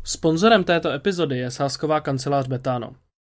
Sponzorem této epizody je sázková kancelář Betano.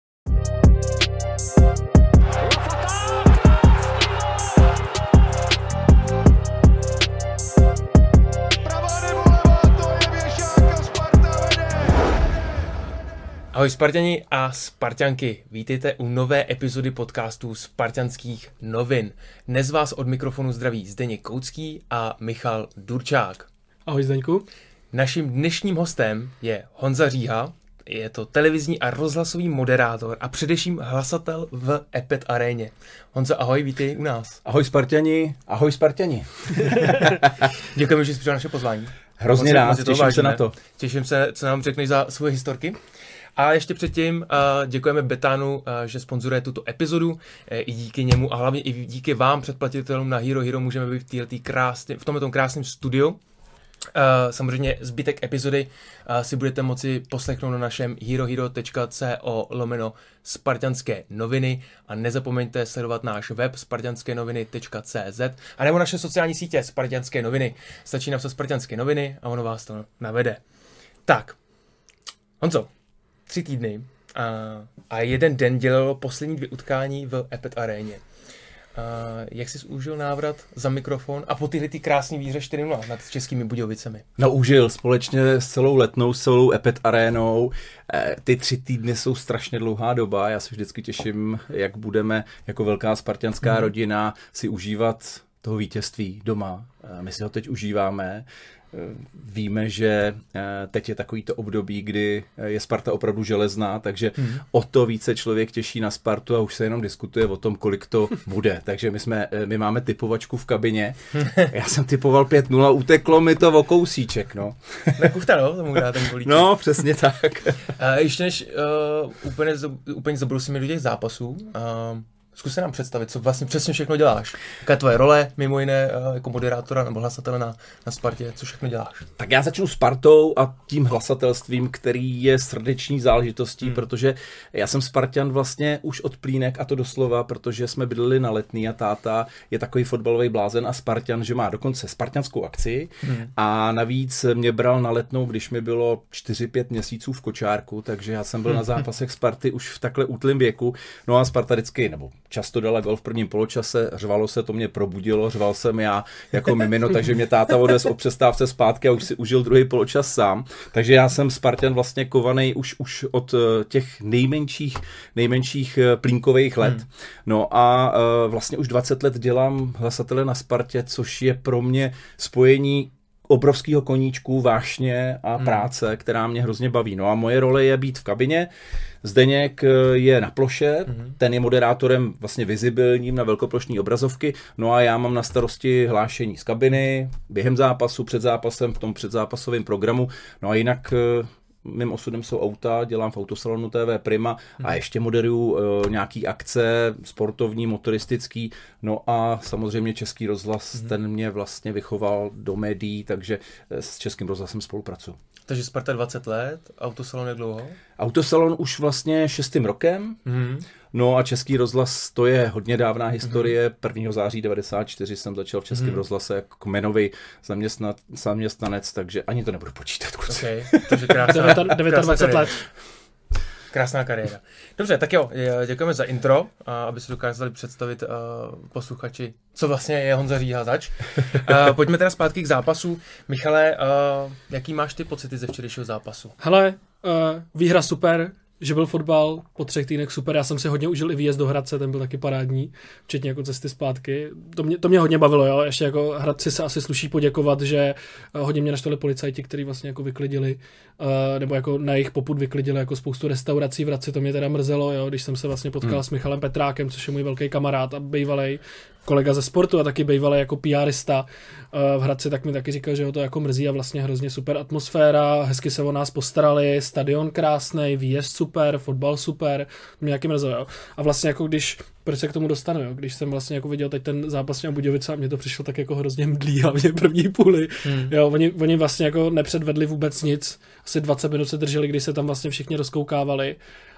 Ahoj Sparťani a Sparťanky, vítejte u nové epizody podcastu Sparťanských novin. Dnes vás od mikrofonu zdraví Zdeněk Koucký a Michal Durčák. Ahoj Zdeňku. Naším dnešním hostem je Honza Říha, je to televizní a rozhlasový moderátor a především hlasatel v Epet Aréně. Honzo, ahoj, vítej u nás. Ahoj Sparťani, ahoj Sparťani. Děkujeme, že jsi přijal naše pozvání. Hrozně rád, těším se na to. Těším se, co nám řekneš za svoje historky. A ještě předtím děkujeme Betanu, že sponzoruje tuto epizodu. I díky němu a hlavně i díky vám, předplatitelům na Hero Hero, můžeme být v tomto krásném studiu. Samozřejmě zbytek epizody si budete moci poslechnout na našem herohero.co/spartanské noviny a nezapomeňte sledovat náš web spartanskenoviny.cz a nebo naše sociální sítě Spartanské noviny. Stačí napsat Spartanské noviny a ono vás to navede. Tak, Honzo, 3 týdny a jeden den dělalo poslední 2 utkání v Epet Aréně. Jak jsi užil návrat za mikrofon a po tyhle krásné výhře 4-0 nad Českými Budějovicemi? No užil společně s celou Letnou, s celou Epet Arénou. Ty 3 týdny jsou strašně dlouhá doba. Já se vždycky těším, jak budeme jako velká spartanská rodina si užívat toho vítězství doma. My si ho teď užíváme. Víme, že teď je takovýto období, kdy je Sparta opravdu železná, takže o to více člověk těší na Spartu a už se jenom diskutuje o tom, kolik to bude. Takže my máme typovačku v kabině. Já jsem typoval 5-0, uteklo mi to o kousíček, no. Nekuchta, no, tomu dá ten kolíček. No, přesně tak. Ještě než úplně zabrousíme do těch zápasů, zkus se nám představit, co vlastně přesně všechno děláš. Jaká je tvoje role, mimo jiné jako moderátora nebo hlasatele na Spartě, co všechno děláš? Tak já začnu Spartou a tím hlasatelstvím, který je srdeční záležitostí, protože já jsem Spartan vlastně už od plínek, a to doslova, protože jsme bydleli na Letný a táta je takový fotbalový blázen a Spartan, že má dokonce spartanskou akci a navíc mě bral na Letnou, když mi bylo 4-5 měsíců v kočárku, takže já jsem byl na zápasech Sparty už v takhle útlém věku. No a Sparta vždycky, nebo často dala gol v prvním poločase, řvalo se, to mě probudilo, řval jsem já jako mimino, takže mě táta odvez o přestávce zpátky a už si užil druhý poločas sám. Takže já jsem Spartan vlastně kovaný už od těch nejmenších plínkových let. No a vlastně už 20 let dělám hlasatele na Spartě, což je pro mě spojení obrovského koníčku, vášně a práce, která mě hrozně baví. No a moje role je být v kabině. Zdeněk je na ploše, ten je moderátorem vlastně vizibilním na velkoplošní obrazovky, no a já mám na starosti hlášení z kabiny, během zápasu, před zápasem, v tom předzápasovém programu, no a jinak mým osudem jsou auta, dělám v autosalonu TV Prima a ještě moderuju nějaký akce sportovní, motoristický, no a samozřejmě Český rozhlas, ten mě vlastně vychoval do médií, takže s Českým rozhlasem spolupracuju. Takže Sparta 20 let, autosalon jak dlouho? Autosalon už vlastně 6. rokem, no a Český rozhlas, to je hodně dávná historie, 1. září 94 jsem začal v Českém rozhlase jako kmenový zaměstnanec, takže ani to nebudu počítat. Okay, takže krásná 29 let. Krásná kariéra. Dobře, tak jo, děkujeme za intro, aby si dokázali představit posluchači, co vlastně je Honza Říha zač. Pojďme teda zpátky k zápasu. Michale, jaký máš ty pocity ze včerejšího zápasu? Hele, výhra super, že byl fotbal, po 3 týdnech super, já jsem si hodně užil i výjezd do Hradce, ten byl taky parádní, včetně jako cesty zpátky. To mě hodně bavilo, jo, ještě jako Hradci se asi sluší poděkovat, že hodně mě naštvali policajti, kteří vlastně jako vyklidili, nebo jako na jejich popud vyklidili jako spoustu restaurací v Hradci, to mě teda mrzelo, jo, když jsem se vlastně potkal s Michalem Petrákem, což je můj velký kamarád a bývalej kolega ze sportu a taky bývalý jako PRista v Hradci, tak mi taky říkal, že ho to jako mrzí a vlastně hrozně super atmosféra, hezky se o nás postarali, stadion krásnej, výjezd super, fotbal super, mě taky mrzelo, jo. A vlastně jako proč se k tomu dostanu, jo? Když jsem vlastně jako viděl teď ten zápas na Budějovice a mně to přišlo tak jako hrozně mdlý, hlavně první půli. Jo, oni vlastně jako nepředvedli vůbec nic, asi 20 minut se drželi, když se tam vlastně všichni rozkoukávali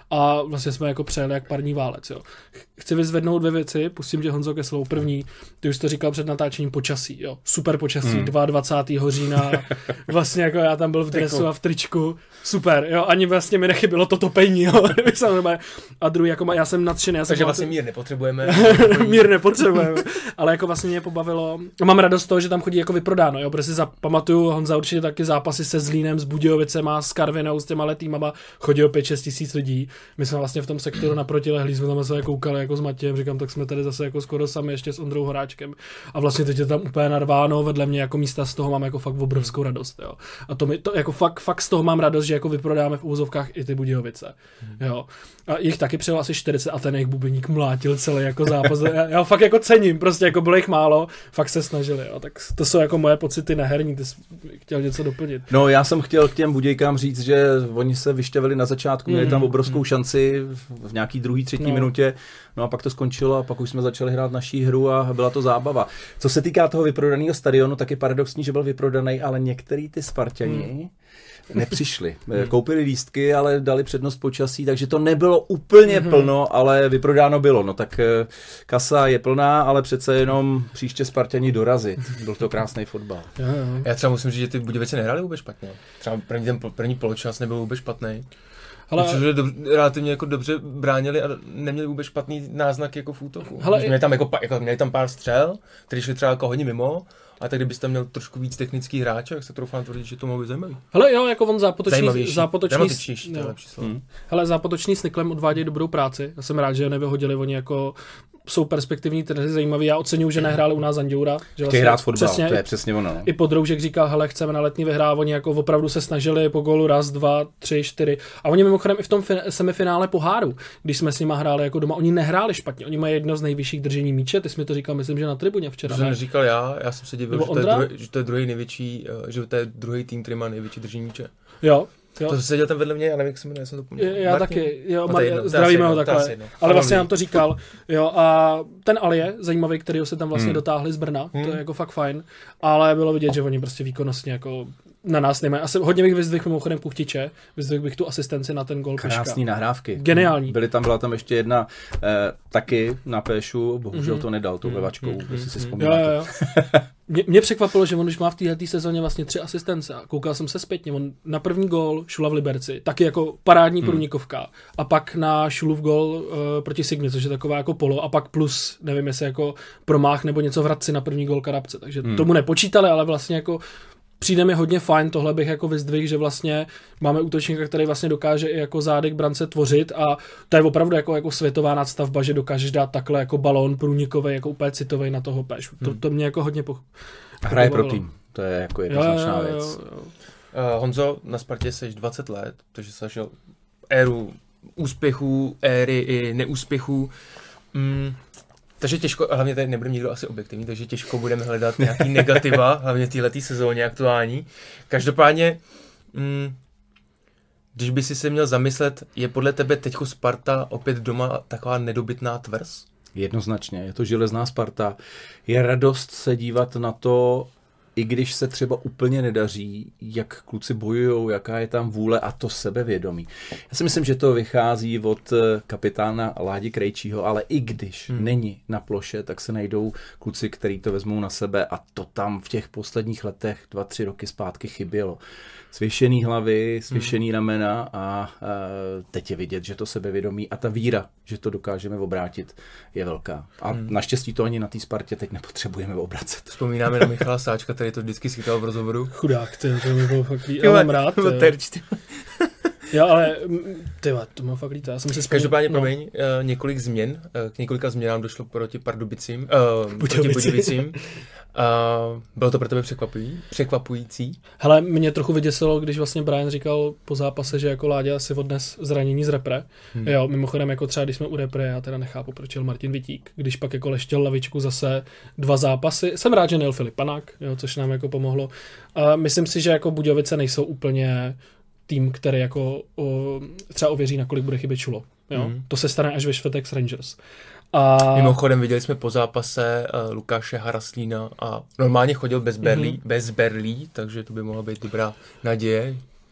a vlastně jsme jako přejeli jak parní válec. Jo. Chci vyzvednout 2 věci, pustím tě, Honzo, ke slovu. První, ty už to říkal před natáčením, počasí. Jo. Super počasí, 22. října, vlastně jako já tam byl v dresu a v tričku, super, jo, ani vlastně mi nechybilo to topení, jo. A druhý, jako já jsem nadšený. Takže vlastně mír nepotřebujeme. Mír nepotřebujeme, ale jako vlastně mě pobavilo. Mám radost z toho, že tam chodí jako vyprodáno, jo, protože si pamatuju, Honza určitě taky zápasy se Zlínem, s Budějovicema, s Karvinou, s těma letýmama, chodilo 5-6 tisíc lidí. My jsme vlastně v tom sektoru naproti lehlí, jsme tam se koukali jako s Matějem, říkám, tak jsme tady zase jako skoro sami ještě s Ondrou Horáčkem. A vlastně teď je tam úplně narváno, vedle mě jako místa, z toho mám jako fakt obrovskou radost, jo. A to jako fakt z toho mám radost, že jako vyprodáme v úvozovkách i ty Budějovice. Jo. A jich taky přijel asi 40 a ten jejich bubeník mlátil celý jako zápas. Já ho fakt jako cením, prostě jako bylo jich málo, fakt se snažili, jo. Tak to jsou jako moje pocity neherní, ty jsi chtěl něco doplnit. No, já jsem chtěl k těm Budějkám říct, že oni se vyšťavili na začátku, měli tam obrovskou šanci v nějaký druhý, třetí minutě, no a pak to skončilo a pak už jsme začali hrát naší hru a byla to zábava. Co se týká toho vyprodaného stadionu, tak je paradoxní, že byl vyprodaný, ale některý ty Sparťani nepřišli. Koupili lístky, ale dali přednost počasí, takže to nebylo úplně plno, ale vyprodáno bylo. No tak kasa je plná, ale přece jenom příště Sparťani dorazit. Byl to krásný fotbal. Já třeba musím říct, že ty Budějovice nehráli vůbec špatně. Třeba první poločas nebyl vůbec špatný. Protože relativně jako dobře bránili a neměli vůbec špatný náznak jako v útoku. Měli tam pár střel, které šly třeba jako hodně mimo, a tak kdybyste měl trošku víc technický hráč, jak se troufám tvrdit, že to mohlo být zajímavý. Hele jo, jako on zápotoční s Niklem odvádějí dobrou práci. Já jsem rád, že je nevyhodili, oni jako jsou perspektivní trenéři zajímaví. Já oceňuju, že nehráli u nás Anděura. Chtějí hrát fotbal, to je přesně ono. No. I Podroužek říkal, hele, chceme na letní vyhrát, oni jako opravdu se snažili po gólu 1, 2, 3, 4. A oni mimochodem i v tom semifinále poháru, když jsme s nima hráli jako doma, oni nehráli špatně. Oni mají jedno z nejvyšších držení míče, ty jsi mi to říkal, myslím, že na tribuně včera. To jsem neříkal já jsem se divil, že to je druhý největší, že to je druhý tým, který má největší držení míče. Jo. To se seděl tam vedle mě, já nevím, jak se jmenuje, jsem to pomněl. Já taky, jo, zdravíme ho takhle. Ale vlastně nám to říkal, jo, a ten Alie, zajímavý, kterýho se tam vlastně dotáhli z Brna, to je jako fakt fajn, ale bylo vidět, že oni prostě výkonnostně jako na nás nemají. Asi hodně bych vyzdvihl mimochodem Kuchtiče, vyzdvihl bych tu asistenci na ten gol Peška. Krásný nahrávky. Geniální. Byla tam ještě jedna taky na Péšu, bohužel to nedal, tou levačkou, jestli si vzpomínáte. Jo. Mě překvapilo, že on už má v této sezóně vlastně 3 asistence a koukal jsem se zpětně, on na první gól Šula v Liberci, taky jako parádní průnikovka a pak na Šulův gól proti Sigmě, což je taková jako polo a pak plus, nevím jestli jako promách nebo něco v Hradci na první gól Karabce, takže tomu nepočítali, ale vlastně jako přijde mi hodně fajn, tohle bych jako vyzdvihl, že vlastně máme útočníka, který vlastně dokáže i jako zádek brance tvořit a to je opravdu jako světová nadstavba, že dokážeš dát takhle jako balón průnikový, jako úplně citový na toho Péšu. To mě jako hodně hraje pro tým, to je jako jednoznačná věc. Honzo, na Spartě seš 20 let, takže jsi zažil éru úspěchů, éry i neúspěchů. Takže těžko, hlavně tady nebude nikdo asi objektivní, takže těžko budeme hledat nějaký negativa, hlavně v této sezóně aktuální. Každopádně, když by si se měl zamyslet, je podle tebe teďko Sparta opět doma taková nedobytná tvrz? Jednoznačně, je to železná Sparta. Je radost se dívat na to, i když se třeba úplně nedaří, jak kluci bojujou, jaká je tam vůle a to sebevědomí. Já si myslím, že to vychází od kapitána Ládi Krejčího, ale i když není na ploše, tak se najdou kluci, kteří to vezmou na sebe a to tam v těch posledních letech 2-3 roky zpátky chybělo. Svěšený hlavy, svěšený ramena a teď je vidět, že to sebevědomí a ta víra, že to dokážeme obrátit, je velká. A naštěstí to ani na té Spartě teď nepotřebujeme obracet. Vzpomínáme na Michala Sáčka, který to vždycky schytal v rozhovoru. Chudák, to mi bylo fakt líto. Já mám rád. Jo, ale to má fakt líto. Já jsem si Každopádně, promiň, několika změnám došlo proti Pardubicím, proti Budějovicím. Bylo to pro tebe překvapující? Hele, mě trochu vyděsilo, když vlastně Brian říkal po zápase, že jako Láďa si odnes zranění z repre. Jo, mimochodem jako třeba když jsme u repre, já teda nechápu, proč jel Martin Vitík, když pak jako leštěl lavičku zase 2 zápasy. Jsem rád, že nejel Filip Panák, jo, což nám jako pomohlo. Myslím si, že jako Budějovice nejsou úplně tým, který jako třeba ověří, nakolik bude chybět Čulo. Jo? To se stane až ve čtvrtek s Rangers. Mimochodem viděli jsme po zápase Lukáše Haraslína a normálně chodil bez berlí, takže to by mohla být dobrá naděje.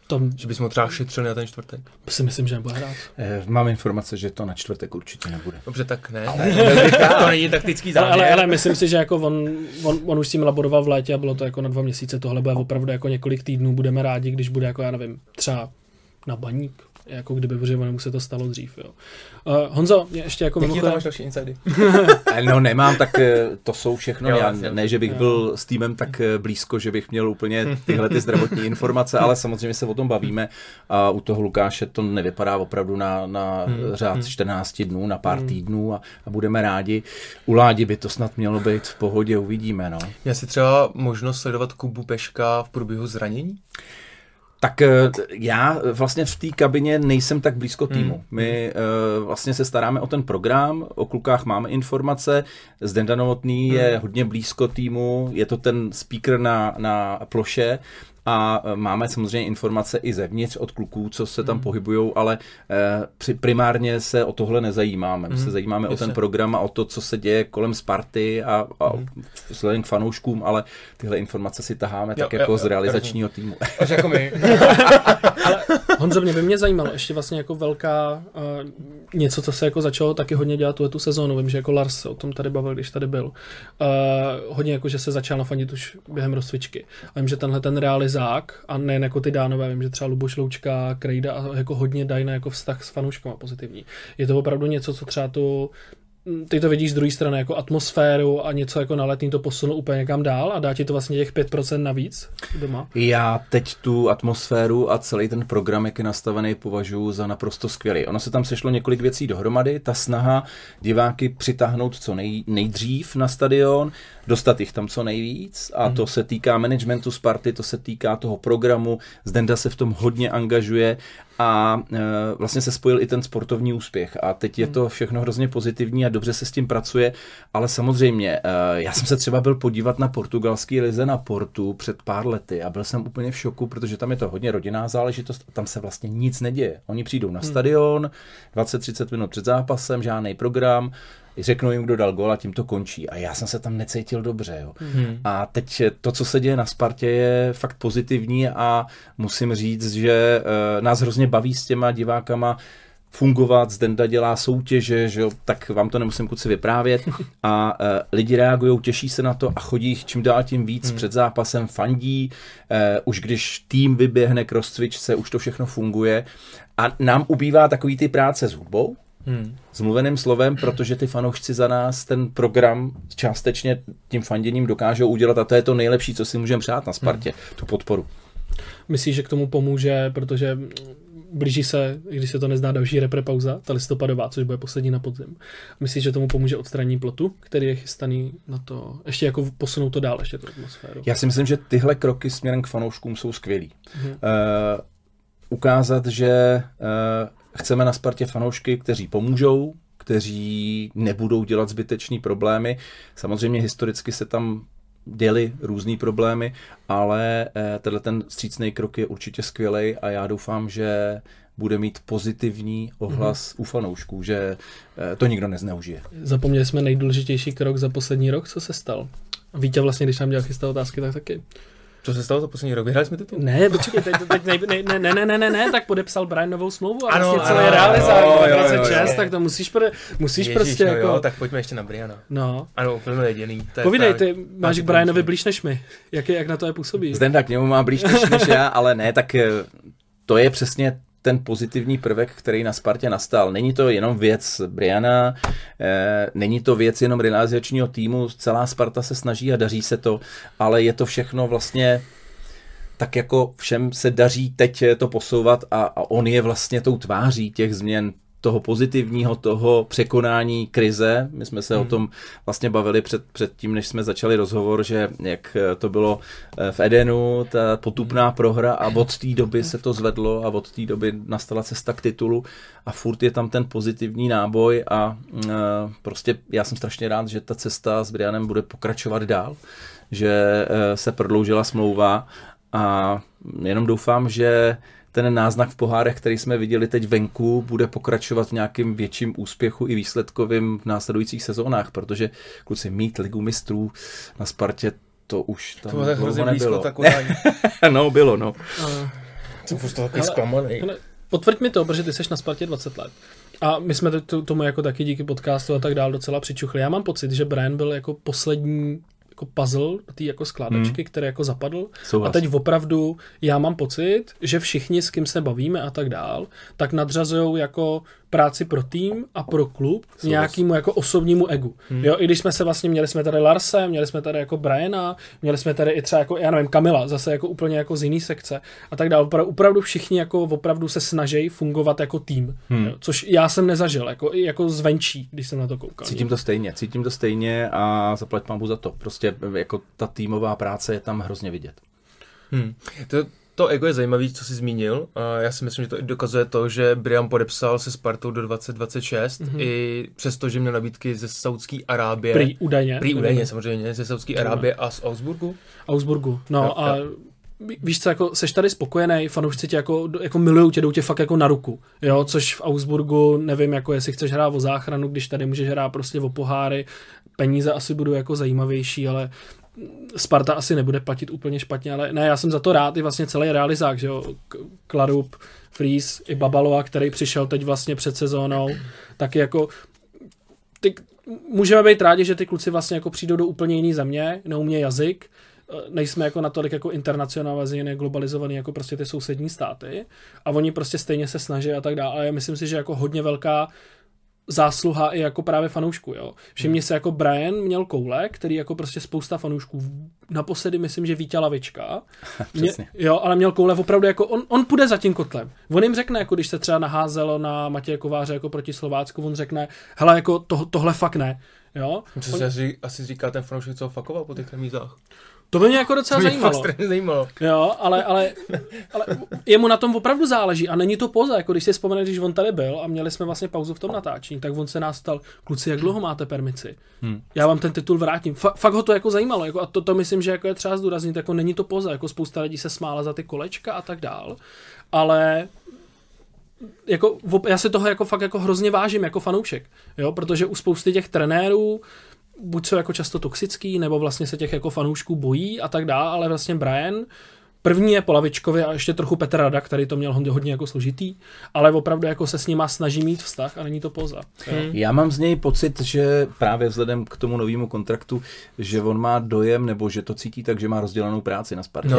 Že bys mu třeba šetřili na ten čtvrtek? Si myslím, že nebude hrát. Mám informace, že to na čtvrtek určitě nebude. Dobře, tak ne. To není taktický záměr. Ale myslím si, že jako on už s tím labodoval v létě a bylo to jako na 2 měsíce. Tohle bude opravdu jako několik týdnů. Budeme rádi, když bude jako, já nevím, třeba na Baník. Jako kdyby, protože mu se to stalo dřív. Jo. Honzo, ještě jako mimochodem... Jaký máš další insайды? No nemám, tak to jsou všechno. Já ne, že bych byl s týmem tak blízko, že bych měl úplně tyhle ty zdravotní informace, ale samozřejmě se o tom bavíme a u toho Lukáše to nevypadá opravdu na řád 14 dnů, na pár týdnů a budeme rádi. U Ládi by to snad mělo být v pohodě, uvidíme. No. Já si třeba možnost sledovat Kubu Peška v průběhu zranění? Tak já vlastně v té kabině nejsem tak blízko týmu. My vlastně se staráme o ten program, o klukách máme informace, Zdenda Novotný je hodně blízko týmu, je to ten speaker na ploše a máme samozřejmě informace i zevnitř od kluků, co se tam pohybujou, ale primárně se o tohle nezajímáme. My se zajímáme o ten program a o to, co se děje kolem Sparty a vzhledem k fanouškům, ale tyhle informace si taháme tak jako z realizačního týmu. Až jako my. Ale Honzo, mě by mě zajímalo ještě vlastně jako velká něco, co se jako začalo taky hodně dělat tu sezónu. Vím, že jako Lars o tom tady bavil, když tady byl. Hodně jako, že se začal nafandit už během rozcvičky. A vím, že tenhle ten realizák, a nejen jako ty Dánové, vím, že třeba Luboš Loučka, Krejda a jako hodně dají na jako vztah s fanouškama pozitivní. Je to opravdu něco, co třeba ty to vidíš z druhé strany jako atmosféru a něco jako na letní to posunu úplně někam dál a dá ti to vlastně těch 5% navíc doma? Já teď tu atmosféru a celý ten program, jak je nastavený, považuji za naprosto skvělý. Ono se tam sešlo několik věcí dohromady, ta snaha diváky přitáhnout co nejdřív na stadion, dostat jich tam co nejvíc a to se týká managementu Sparty, to se týká toho programu, Zdenda se v tom hodně angažuje a vlastně se spojil i ten sportovní úspěch a teď je to všechno hrozně pozitivní a dobře se s tím pracuje, ale samozřejmě já jsem se třeba byl podívat na portugalský lize na Portu před pár lety a byl jsem úplně v šoku, protože tam je to hodně rodinná záležitost a tam se vlastně nic neděje. Oni přijdou na stadion, 20-30 minut před zápasem, žádný program, řeknou jim, kdo dal gól a tím to končí. A já jsem se tam necítil dobře. Jo. A teď to, co se děje na Spartě, je fakt pozitivní a musím říct, že nás hrozně baví s těma divákama fungovat, Zdenda dělá soutěže, že jo, tak vám to nemusím kluci vyprávět a lidi reagují, těší se na to a chodí čím dál tím víc před zápasem, fandí, už když tým vyběhne k rozcvičce, už to všechno funguje a nám ubývá takový ty práce s hudbou, s mluveným slovem, protože ty fanoušci za nás ten program částečně tím fanděním dokážou udělat a to je to nejlepší, co si můžeme přát na Spartě, tu podporu. Myslíš, že k tomu pomůže, protože blíží se, když se to nezná, další reprepauza, ta listopadová, což bude poslední na podzim. Myslíš, že tomu pomůže odstranění plotu, který je chystaný na to, ještě jako posunout to dál, ještě tu atmosféru? Já si myslím, že tyhle kroky směrem k fanouškům jsou skvělý. Ukázat, že chceme na Spartě fanoušky, kteří pomůžou, kteří nebudou dělat zbytečný problémy. Samozřejmě historicky se tam děly různý problémy, ale tenhle ten vstřícný krok je určitě skvělej a já doufám, že bude mít pozitivní ohlas u fanoušků, že to nikdo nezneužije. Zapomněli jsme nejdůležitější krok za poslední rok, co se stal. Vítě vlastně, když nám dělal chystat otázky, tak taky. Co se stalo za poslední rok? Vyhráli jsme titul? Ne, počkej, ne, tak podepsal Brian novou smlouvu a vlastně celý realizák 26, tak to musíš prostě no jako... Jo, tak pojďme ještě na Briana. No. Ano, úplně jediný. Povídej, ty máš k Brianovi blíž než my. Jak na to je působí? Zdenda k němu má blíž než já, ale ne, tak to je přesně ten pozitivní prvek, který na Spartě nastal. Není to jenom věc Briana, není to věc jenom realizačního týmu, celá Sparta se snaží a daří se to, ale je to všechno vlastně tak jako všem se daří teď to posouvat a on je vlastně tou tváří těch změn, toho pozitivního, toho překonání krize. My jsme se o tom vlastně bavili před tím, než jsme začali rozhovor, že jak to bylo v Edenu, ta potupná prohra a od té doby se to zvedlo a od té doby nastala cesta k titulu a furt je tam ten pozitivní náboj a prostě já jsem strašně rád, že ta cesta s Brianem bude pokračovat dál, že se prodloužila smlouva a jenom doufám, že ten náznak v pohárech, který jsme viděli teď venku, bude pokračovat v nějakým větším úspěchu i výsledkovým v následujících sezónách, protože kluci mít Ligu mistrů na Spartě, to už tam dlouho nebylo. Tak no, bylo, no. Jsem furt takový zklamaný. Potvrď mi to, protože ty seš na Spartě 20 let. A my jsme tomu jako taky díky podcastu a tak dál docela přičuchli. Já mám pocit, že Brian byl jako poslední jako puzzle, ty jako skládačky, který jako zapadl. Souhlas. A teď opravdu já mám pocit, že všichni, s kým se bavíme a tak dál, tak nadřazujou jako práci pro tým a pro klub nějakému jako osobnímu egu. Jo, i když jsme se vlastně, měli jsme tady Larse, měli jsme tady jako Briana, měli jsme tady i třeba jako, já nevím, Kamila, zase jako úplně jako z jiný sekce a tak dál. Opravdu všichni jako opravdu se snaží fungovat jako tým. Jo, což já jsem nezažil, jako zvenčí, když jsem na to koukal. Cítím to stejně a zaplať pánbu za to. Prostě jako ta týmová práce je tam hrozně vidět. To ego je zajímavý, co jsi zmínil. Já si myslím, že to i dokazuje to, že Brian podepsal se Spartou do 2026, i přesto, že měl nabídky ze Saudské Arábie. Prý údajně samozřejmě, ze Saudské Arábie a z Augsburgu. No a víš co, jako seš tady spokojený, fanoušci tě jako milujou tě, jdou tě fakt jako na ruku, jo, což v Augsburgu, nevím, jako jestli chceš hrát o záchranu, když tady můžeš hrát prostě o poháry, peníze asi budou jako zajímavější, ale Sparta asi nebude platit úplně špatně, ale ne, já jsem za to rád, i vlastně celý realizák, že jo, Klarup, Fries i Babalova, který přišel teď vlastně před sezónou, taky jako můžeme být rádi, že ty kluci vlastně jako přijdou do úplně jiný země, neumějí jazyk, nejsme jako natolik jako internacionalizovaný, globalizovaný jako prostě ty sousední státy a oni prostě stejně se snaží a tak dále, ale já myslím si, že jako hodně velká zásluha i jako právě fanoušku, jo. Všimni se, jako Brian měl koule, který jako prostě spousta fanoušků, naposledy myslím, že Vítě Lavička, jo, ale měl koule opravdu jako, on půjde za tím kotlem. On jim řekne, jako když se třeba naházelo na Matěje Kováře jako proti Slovácku, on řekne, hele, jako tohle fakt ne, jo. Co se asi říká ten fanoušek, co ho fakoval po těch remízách? To by mě jako docela zajímalo. Jo, ale jemu na tom opravdu záleží a není to poza, jako když si vzpomeneš, když on tady byl a měli jsme vlastně pauzu v tom natáčení, tak on se nás ptal, kluci, jak dlouho máte permici? Já vám ten titul vrátím. Fakt ho to jako zajímalo, jako, a to myslím, že jako je třeba zdůraznit, jako není to poza, jako spousta lidí se smála za ty kolečka a tak dál, ale jako, já si toho jako fakt jako hrozně vážím jako fanoušek, jo, protože u spousty těch trenérů buď jsou jako často toxický, nebo vlastně se těch jako fanoušků bojí a tak dále, ale vlastně Brian, první je po Lavičkovi a ještě trochu Petr Rada, který to měl hodně jako složitý, ale opravdu jako se s nima snaží mít vztah a není to poza. Já mám z něj pocit, že právě vzhledem k tomu novému kontraktu, že on má dojem, nebo že to cítí tak, že má rozdělanou práci na Spartě.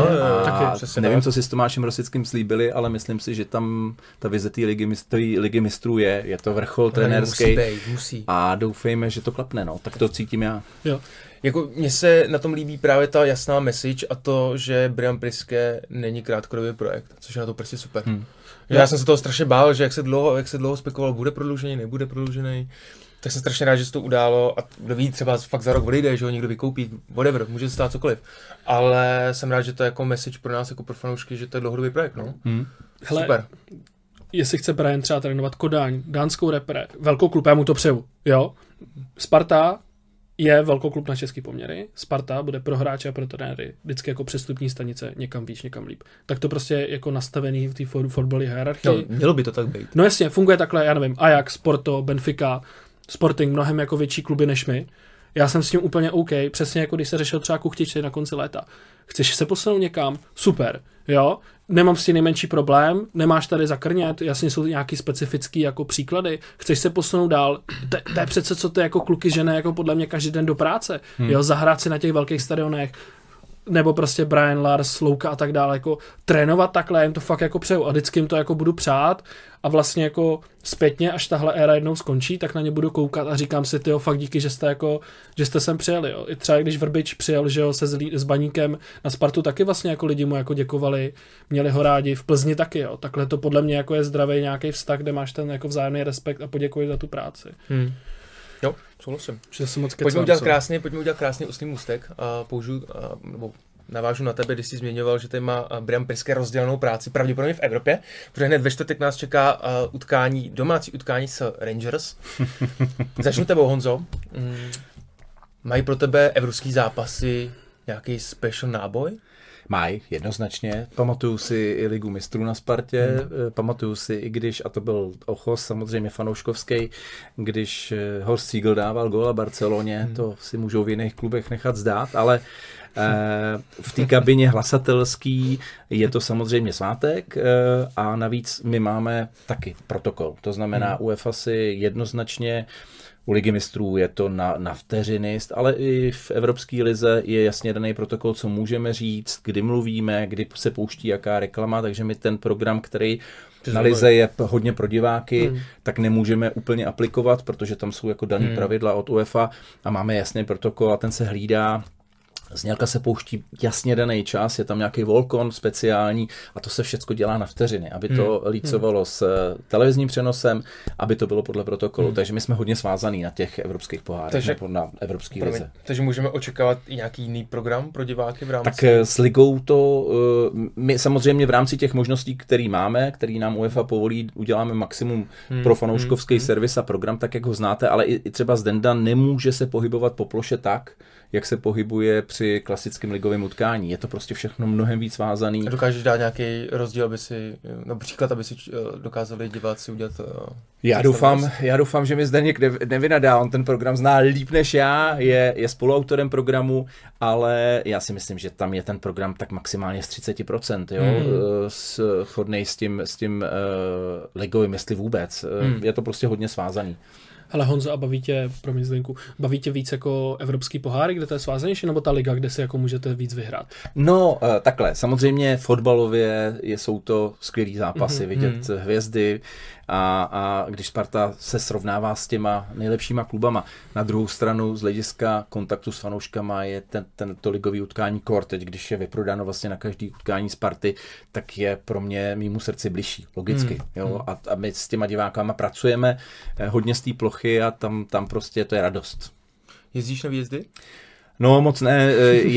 Nevím, co si s Tomášem Rosickým slíbili, ale myslím si, že tam ta vize té ligy mistrů je to vrchol trenérský. Musí. A doufejme, že to klapne, no. Tak to cítím já. Jo. Jako mně se na tom líbí právě ta jasná message a to, že Brian Priske není krátkodobý projekt, což je na to prostě super. Já jsem se toho strašně bál, že jak se dlouho spekuloval, bude prodloužený, nebude prodloužený, tak jsem strašně rád, že se to událo a kdo ví, třeba fakt za rok odejde, že ho někdo vykoupí, whatever, může se stát cokoliv. Ale jsem rád, že to je jako message pro nás, jako pro fanoušky, že to je dlouhodobý projekt, no. Hele, super. Jestli chce Brian třeba trénovat Kodaň, dánskou repre, velkou klub, já mu to přeju, jo. Sparta je velkoklub na český poměry. Sparta bude pro hráče a pro trenéry vždycky jako přestupní stanice někam výš, někam líp. Tak to prostě jako nastavený v té fotbalové hierarchii. No, mělo by to tak být. No jasně, funguje takhle, já nevím, Ajax, Porto, Benfica, Sporting, mnohem jako větší kluby než my. Já jsem s tím úplně OK, přesně jako když se řešil třeba Kuchtič na konci léta. Chceš se posunout někam? Super, jo? Nemám s tím nejmenší problém, nemáš tady zakrnět, jasně jsou nějaký specifický jako příklady, chceš se posunout dál, to je přece, co ty jako kluky žene jako podle mě každý den do práce, jo, zahrát si na těch velkých stadionech, nebo prostě Brian Lars, Louka a tak dále, jako trénovat takhle, jim to fakt jako přeju a vždycky jim to jako budu přát a vlastně jako zpětně, až tahle éra jednou skončí, tak na ně budu koukat a říkám si, tyjo, fakt díky, že jste sem přijeli, jo. I třeba když Vrbič přijel, že jo, se s Baníkem na Spartu, taky vlastně jako lidi mu jako děkovali, měli ho rádi, v Plzni taky, jo. Takhle to podle mě jako je zdravý nějaký vztah, kde máš ten jako vzájemný respekt a poděkuji za tu práci. Jo, souhlasím. Pojďme udělat krásný ústní můstek a navážu na tebe, když jsi zmiňoval, že tady má Brian Priske rozdělenou práci, pravděpodobně v Evropě, protože hned ve čtvrtek nás čeká domácí utkání s Rangers. Začnu tebou, Honzo. Mají pro tebe evropský zápasy nějaký special náboj? Mají, jednoznačně. Pamatuju si i Ligu mistrů na Spartě, pamatuju si, i když, a to byl Ochos, samozřejmě fanouškovský, když Horst Siegel dával góla Barceloně, to si můžou v jiných klubech nechat zdát, ale v té kabině hlasatelský je to samozřejmě svátek a navíc my máme taky protokol. To znamená, UEFA si jednoznačně u Ligy mistrů je to na vteřiny, ale i v Evropské lize je jasně daný protokol, co můžeme říct, kdy mluvíme, kdy se pouští jaká reklama, takže my ten program, který na lize je hodně pro diváky, tak nemůžeme úplně aplikovat, protože tam jsou jako daný pravidla od UEFA a máme jasný protokol a ten se hlídá. Znělka se pouští jasně daný čas, je tam nějaký volkon speciální a to se všecko dělá na vteřiny, aby to lícovalo s televizním přenosem, aby to bylo podle protokolu. Takže my jsme hodně svázaný na těch evropských pohárech, nebo na evropské lize. Takže můžeme očekávat i nějaký jiný program pro diváky v rámci? Tak s ligou to, my samozřejmě v rámci těch možností, které máme, který nám UEFA povolí, uděláme maximum pro fanouškovský servis a program, tak jak ho znáte, ale i třeba Zdenda nemůže se pohybovat po ploše tak, jak se pohybuje při klasickém ligovém utkání. Je to prostě všechno mnohem víc vázaný. A dokážeš dát nějaký rozdíl, aby si, například, aby si dokázali diváci udělat... Já doufám, že mi Zdeněk nevynadá, on ten program zná líp než já, je spoluautorem programu, ale já si myslím, že tam je ten program tak maximálně z 30%, shodnej s tím ligovým, jestli vůbec. Je to prostě hodně svázaný. Hele Honzo, a baví tě víc jako evropský poháry, kde to je svázanější, nebo ta liga, kde si jako můžete víc vyhrát? No, takhle, samozřejmě fotbalově jsou to skvělý zápasy, vidět hvězdy a když Sparta se srovnává s těma nejlepšíma klubama. Na druhou stranu z hlediska kontaktu s fanouškama je to ligový utkání core, teď když je vyprodáno vlastně na každý utkání Sparty, tak je pro mě mýmu srdci bližší, logicky. Jo? A my s těma divákama pracujeme hodně z té plochy a tam prostě to je radost. Jezdíš na výjezdy? No moc ne,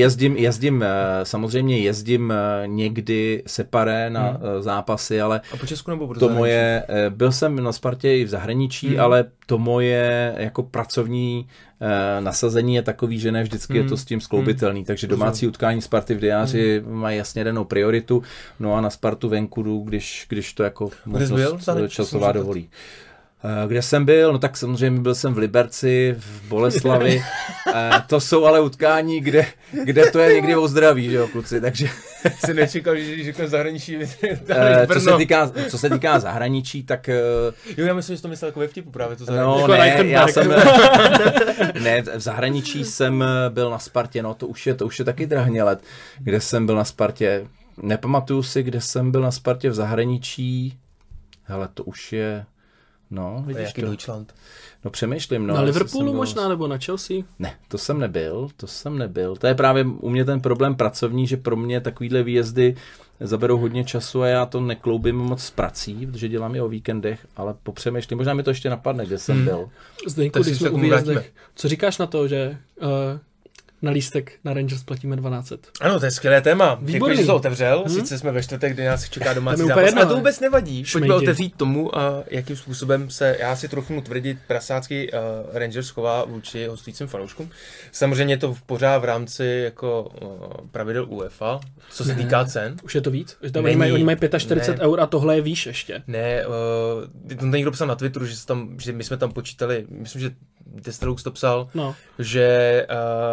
samozřejmě jezdím někdy separé na zápasy, ale a po Česku nebo to moje, byl jsem na Spartě i v zahraničí, ale to moje jako pracovní nasazení je takový, že ne vždycky je to s tím skloubitelný, takže domácí utkání Sparty v diáři mají jasně danou prioritu, no a na Spartu venku jdu, když to jako možnost časová dovolí. Kde jsem byl? No tak samozřejmě byl jsem v Liberci, v Boleslavi. To jsou ale utkání, kde to je někdy o zdraví, že jo, kluci, takže... Jsi nečekal, že řekne zahraničí, co se týká zahraničí, tak... Jo, já myslím, že jsi to myslel jako ve vtipu právě to zahraničí. No ne, já jsem... Ne, v zahraničí jsem byl na Spartě, no to už je taky drahně let, kde jsem byl na Spartě. Nepamatuju si, kde jsem byl na Spartě v zahraničí. Hele, to už je... No, vidíš jaký to. Deutschland? No přemýšlím. No, na Liverpoolu možná, nebo na Chelsea? Ne, to jsem nebyl. To je právě u mě ten problém pracovní, že pro mě takovýhle výjezdy zaberou hodně času a já to nekloubím moc s prací, protože dělám je o víkendech, ale popřemýšlím. Možná mi to ještě napadne, kde jsem byl. Zdeňku, když jsme u výjezdech, co říkáš na to, že... na lístek na Rangers platíme 1200. Ano, to je skvělé téma. Výborný. Děkuji, že to otevřel. Sice jsme ve čtvrtek, kdy nás čeká domácí zápas, a to vůbec nevadí. Pojďme otevřít tomu, jakým způsobem se, já si trochu tvrdit, prasácký Rangers chová vůči hostujícím fanouškům. Samozřejmě je to pořád v ráci jako pravidel UEFA, co se týká cen. Už je to víc? Oni mají 45 eur a tohle je výš ještě. Ne, to někdo psal na Twitteru, že my jsme tam počítali, myslím, že Destrelux to psal, že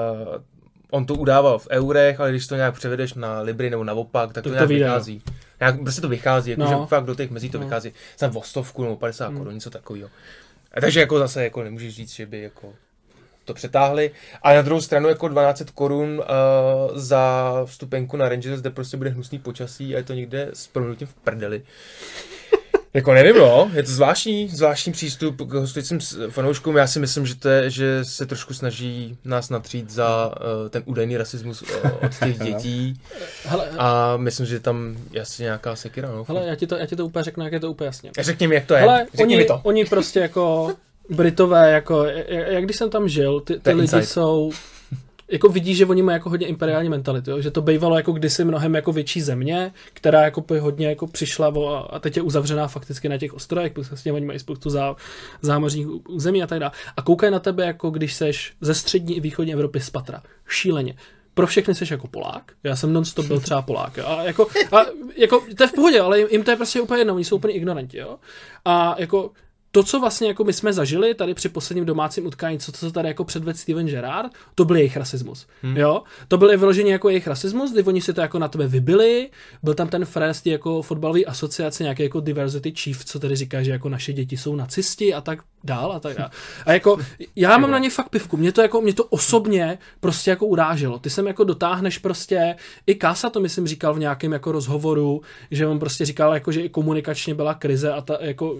on to udával v eurech, ale když to nějak převedeš na libry nebo naopak, tak to nějak vychází. Prostě to vychází, jakože fakt do těch mezí to vychází. Jsem o 100 nebo 50 korun, něco takového. Takže jako zase jako nemůžeš říct, že by jako to přetáhli. A na druhou stranu jako 1200 korun za vstupenku na Rangers, kde prostě bude hnusný počasí a je to někde s proměnutím v prdeli. Jako nevím, no, je to zvláštní přístup k hostujícím fanouškům. Já si myslím, že se trošku snaží nás natřít za ten údajný rasismus od těch dětí. Hele, a myslím, že tam je asi nějaká sekira, no. Hele, já ti to úplně řeknu, jak je to úplně jasně. Řekni mi, jak to je. Hele, oni prostě jako Britové, jako, jak když jsem tam žil, ty lidi inside. Jsou... Jako vidíš, že oni mají jako hodně imperiální mentalitu, jo? Že to bývalo jako kdysi mnohem jako větší země, která jako hodně jako přišla a teď je uzavřená fakticky na těch ostrovech, protože oni mají spoustu zámořních území a tak dále. A koukají na tebe, jako když seš ze střední i východní Evropy z patra. Šíleně. pro všechny jsi jako Polák, já jsem non-stop byl třeba Polák, jo? A jako to je v pohodě, ale jim to je prostě úplně jedno, oni jsou úplně ignoranti, jo. A jako to, co vlastně jako my jsme zažili tady při posledním domácím utkání, co tady jako předvedl Steven Gerrard, to byl jejich rasismus. Jo? To byl vyloženě jako jejich rasismus, kdy oni si to jako na tebe vybili, byl tam ten fréz jako fotbalové asociace, nějaký jako diversity chief, co tady říká, že jako naše děti jsou nacisti a tak dál a tak dál. A jako já mám na ně fakt pivku, mě to osobně prostě jako uráželo. Ty sem jako dotáhneš prostě, i Kása to myslím říkal v nějakém jako rozhovoru, že on prostě říkal jako, že i komunikačně byla krize a ta jako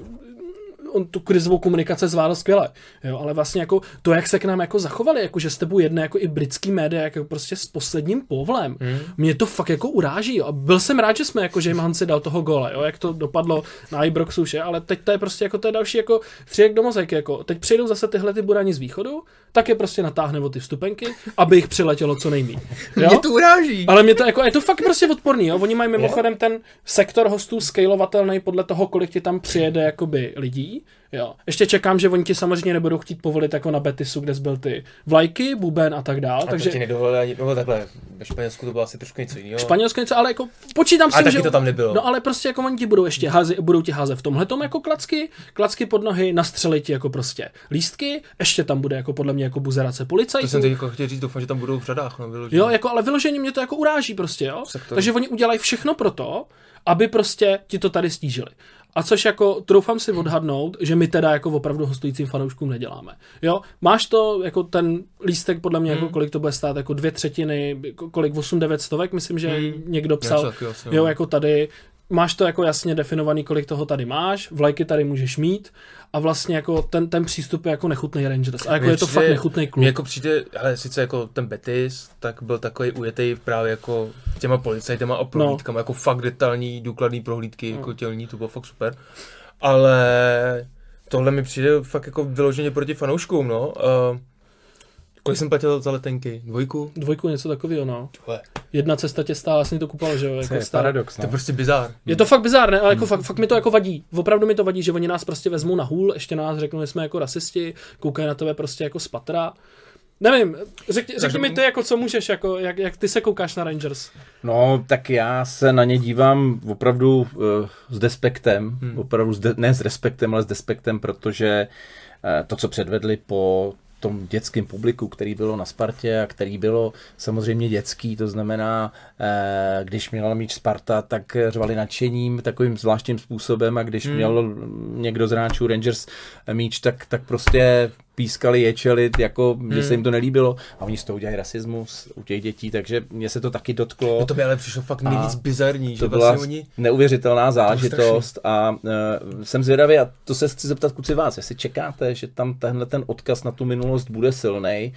on tu krizovou komunikaci zvládl skvěle, jo, ale vlastně jako to, jak se k nám jako zachovali, jako že s tebou jedné jako i britský média jako prostě s posledním povlem, mě to fakt jako uráží, jo, a byl jsem rád, že jsme jako, že Hansi dal toho góla, jo, jak to dopadlo na Ibroxu, ale teď to je prostě jako to je další jako střílek do mozaiky, jako teď přijdou zase tyhle ty burani z východu, tak je prostě natáhne o ty vstupenky, aby jich přiletělo co nejméně. Mě to uráží. Ale mě to jako, je to fakt prostě odporný, jo, oni mají mimochodem ten sektor hostů scaleovatelný podle toho, kolik ti tam přijede jakoby lidí. Jo. Ještě čekám, že oni ti samozřejmě nebudou chtít povolit jako na Betisu, kde byl ty vlajky, buben a tak dál. Takže ti nedovolili ani takhle. Ve Španělsku to bylo asi trošku něco jiného. Španělsko něco, ale jako počítám si, že to tam nebylo. No ale prostě jako oni ti budou ještě budou ti házet v tomhletom jako klacky pod nohy, nastřelit ti jako prostě lístky, ještě tam bude jako podle mě jako buzerace policajtů. To jsem teď chtěl říct, doufám, že tam budou v řadách, no, vyloženě. Jo, jako ale vyloženě mě to jako uráží prostě, jo. Takže oni udělají všechno pro to, aby prostě ti to tady stížili. A což jako troufám si odhadnout, že my teda jako opravdu hostujícím fanouškům neděláme. Jo, máš to jako ten lístek podle mě jako kolik to bude stát, jako 2/3, kolik 8-9 stovek, myslím, že někdo psal. Jo, jako tady máš to jako jasně definovaný, kolik toho tady máš, vlajky tady můžeš mít a vlastně jako ten přístup je jako nechutnej Rangers. A jako je to fakt nechutnej klub. Mně jako přijde, ale sice jako ten Betis, tak byl takový ujetej právě jako těma policajtama a prohlídkama, jako fakt detailní, důkladný prohlídky, jako tělní, to bylo fakt super. Ale tohle mi přijde fakt jako vyloženě proti fanouškům, no. Kolik jsem platil za letenky? Dvojku, něco takového, no. Jedna cesta tě stála, vlastně to kupal, že jo? Jako je paradox, no. To je prostě bizár. Je to fakt bizár, ne? Ale jako fakt mi to jako vadí. Opravdu mi to vadí, že oni nás prostě vezmou na hůl, ještě nás řeknou, že jsme jako rasisti, koukají na tebe prostě jako z patra. Nevím, řekni mi ty, jako co můžeš, jako, jak ty se koukáš na Rangers? No, tak já se na ně dívám opravdu s despektem, opravdu ne s respektem, ale s despektem, protože to, co předvedli po tom dětském publiku, který bylo na Spartě a který bylo samozřejmě dětský, to znamená, když měla míč Sparta, tak řvali nadšením takovým zvláštním způsobem a když měl někdo z hráčů Rangers míč, tak prostě pískali, ječeli, jako, že se jim to nelíbilo a oni z toho udělají rasismus u těch dětí, takže mě se to taky dotklo. No to by ale přišlo fakt nejvíc bizarní, že to byla vlastně oni... neuvěřitelná záležitost a jsem zvědavý a to se chci zeptat kluci vás, jestli čekáte, že tam tenhle ten odkaz na tu minulost bude silnej.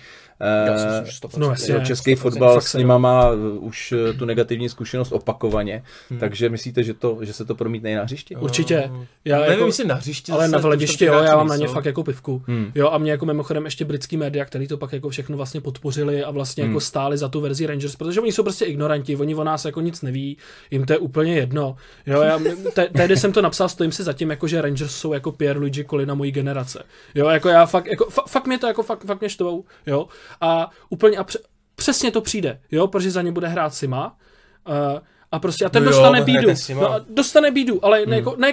Český fotbal s nima má už tu negativní zkušenost opakovaně, takže myslíte, že se to promítne na hřišti? Určitě. Já nevím, jako, jestli na hřišti, ale na hledišti, jo, já mám na ně fakt jako pivku. Jo, a mě jako mimochodem ještě britský média, který to pak jako všechno vlastně podpořili a vlastně jako stáli za tu verzi Rangers, protože oni jsou prostě ignoranti, oni o nás jako nic neví, jim to je úplně jedno. Jo, já tehdy jsem to napsal, stojím si za tím, jako že Rangers jsou jako Pierluigi Collina mojí generace. Jo, jako já fakt mě to jako fakt mě štvou, jo. A úplně přesně to přijde, jo, protože za ně bude hrát Sima. A prostě a ten dostane bídu. No, dostane bídu, ale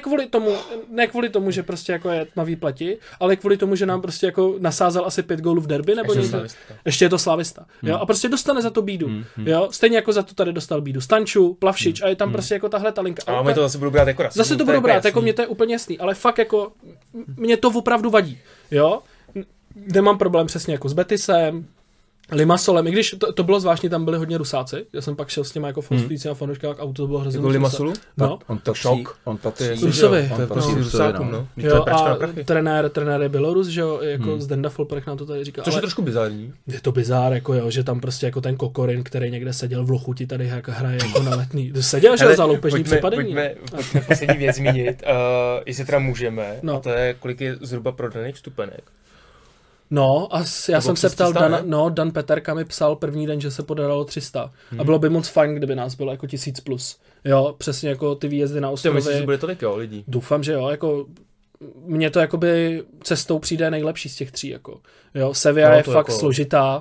ne kvůli tomu, že prostě jako je tmavý plati, ale kvůli tomu, že nám prostě jako nasázel asi 5 gólů v derby nebo něco. Ještě je to Slavista. Jo, a prostě dostane za to bídu. Jo, stejně jako za to tady dostal bídu Stanču, Plavšič a je tam prostě jako tahle ta linka. A my to zase budou brát jako rasismus. Zase to budou brát, jako mě to je úplně jasný, ale fakt jako mě to opravdu vadí. Jo? Kde mám problém přesně jako s Betisem, Limassolem, i když to bylo zvláštní, tam byli hodně Rusáci. Já jsem pak šel s těma jako hostujícíma fanouškách a auto bylo hrozně. Jako Limassolu? No. On patří Rusovi. To je prostě Rusákům, no. Jo, a trenér je Bělorus, že jo, jako Zdenda Folprech nám to tady říká. Což je trošku bizární. Je to bizár, jako jo, že tam prostě jako ten Kokorin, který někde seděl v Lochuti, tady jako hraje jako na Letný. Seděl, že za loupežní připadení. Pojďme poslední věc zmínit, jestli teda můžeme, a to je, kolik je zhruba prodaných vstupenek. No, a já jsem se ptal, Dan Peterka mi psal první den, že se podarilo 300. A bylo by moc fajn, kdyby nás bylo jako 1000 plus. Jo, přesně jako ty výjezdy na ostrovy. Ty myslíš, že bude tolik, jo, lidí? Doufám, že jo, jako mně to jakoby cestou přijde nejlepší z těch 3, jako. Jo, Sevilla je fakt jako složitá,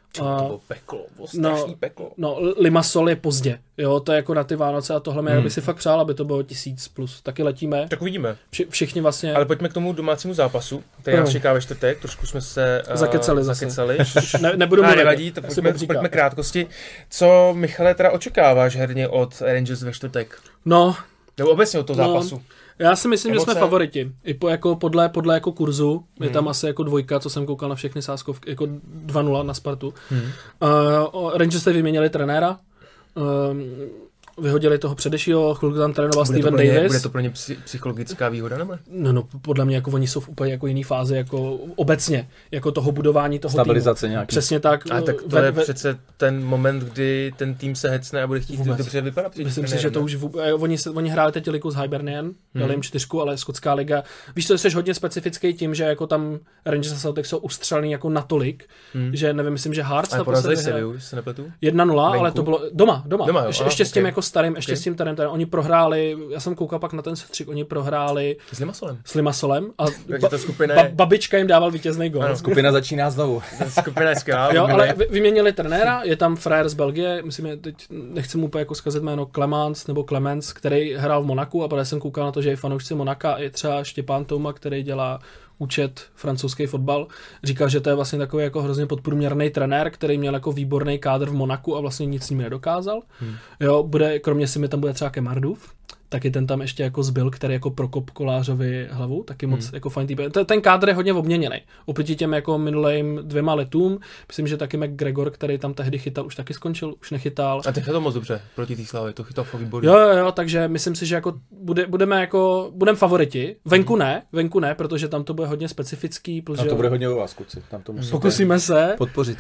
To bylo peklo, strašný peklo. No, Limassol je pozdě, jo, to je jako na ty Vánoce a tohle já bych si fakt přál, aby to bylo 1000+. Taky letíme. Tak uvidíme. Všichni vlastně. Ale pojďme k tomu domácímu zápasu, který nás čeká ve čtvrtek, trošku jsme se zakecali. Nebudu mluvit. Nevadí, to pojďme krátkosti. Co, Michale, teda očekáváš herně od Rangers ve čtvrtek? No. Nebo obecně od toho zápasu? Já si myslím, že jsme favoriti. I podle jako kurzu. Je tam asi jako 2, co jsem koukal na všechny sázkovky, jako 2-0 na Spartu. Rangers se vyměnili trenéra. Vyhodili toho předešího, chvilku tam trénoval Steven Davis. Bude to pro ně psychologická výhoda, nebo? No, podle mě jako oni jsou v úplně jako jiný fázi, jako obecně, jako toho budování toho stabilizace týmu. Nějaký. Přesně tak. A tak to je přece ten moment, kdy ten tým se hecne a bude chtít dobře vypadat. Myslím si, že to už oni hráli teď ligu s Hibernian, dali jim 4, ale skotská liga. Víš, to jsi hodně specifický tím, že jako tam Rangers a Celtic jsou ustřelený jako natolik, že nevím, myslím, že Hearts na porazili Sevillu, se nepletu. 1-0, ale to bylo doma. Ještě s tím jako starým, ještě okay. s tím tady, oni prohráli, já jsem koukal pak na ten střik, oni prohráli s Limassolem a babička jim dával vítězný gól. Skupina začíná znovu. Skupina je skvělá. Jo, ale vyměnili trenéra, je tam frajer z Belgie, myslím, teď nechci mu úplně jako zkazit jméno Clemens, který hrál v Monaku a protože jsem koukal na to, že je fanoušci Monaka, je třeba Štěpán Touma, který dělá účet francouzský fotbal, říkal, že to je vlastně takový jako hrozně podprůměrný trenér, který měl jako výborný kádr v Monaku a vlastně nic s ním nedokázal. Jo, kromě si mi tam bude třeba Kemardův, taky ten tam ještě jako zbyl, který jako prokop Kolářovi hlavu, taky moc jako fajn týp. Ten kádr je hodně obměněný. Oproti těm jako minulým 2 letům, myslím, že taky McGregor, který tam tehdy chytal, už taky skončil, už nechytal. A teď je to moc dobře proti té Slávě, to chytal fakt výborně. Jo, takže myslím si, že jako budeme favoriti. Venku ne, protože tam to bude hodně specifický. Protože... A to bude hodně o vás, kluci. Tam to pokusíme se podpořit.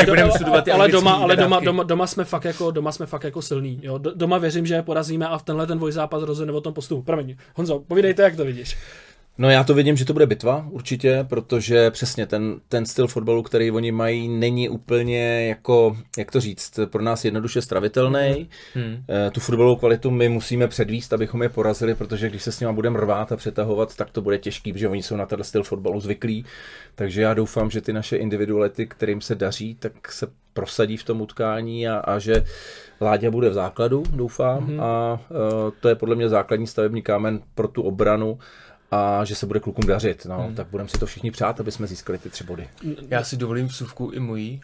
Ale doma jsme fakt jako silní. Jo. Doma věřím, že porazíme a v tenhle ten dvojzápas rozhodne o tom postupu. Promiň, Honzo, povídejte, jak to vidíš. No já to vidím, že to bude bitva určitě, protože přesně ten styl fotbalu, který oni mají, není úplně jako, jak to říct, pro nás jednoduše stravitelný. Tu fotbalovou kvalitu my musíme předvíst, abychom je porazili, protože když se s nima budeme rvát a přetahovat, tak to bude těžký, protože oni jsou na ten styl fotbalu zvyklí. Takže já doufám, že ty naše individuality, kterým se daří, tak se prosadí v tom utkání a že Láďa bude v základu, doufám. A to je podle mě základní stavební kámen pro tu obranu. A že se bude klukům dařit, no, tak budeme si to všichni přát, aby jsme získali ty 3 body. Já si dovolím vsuvku i mojí.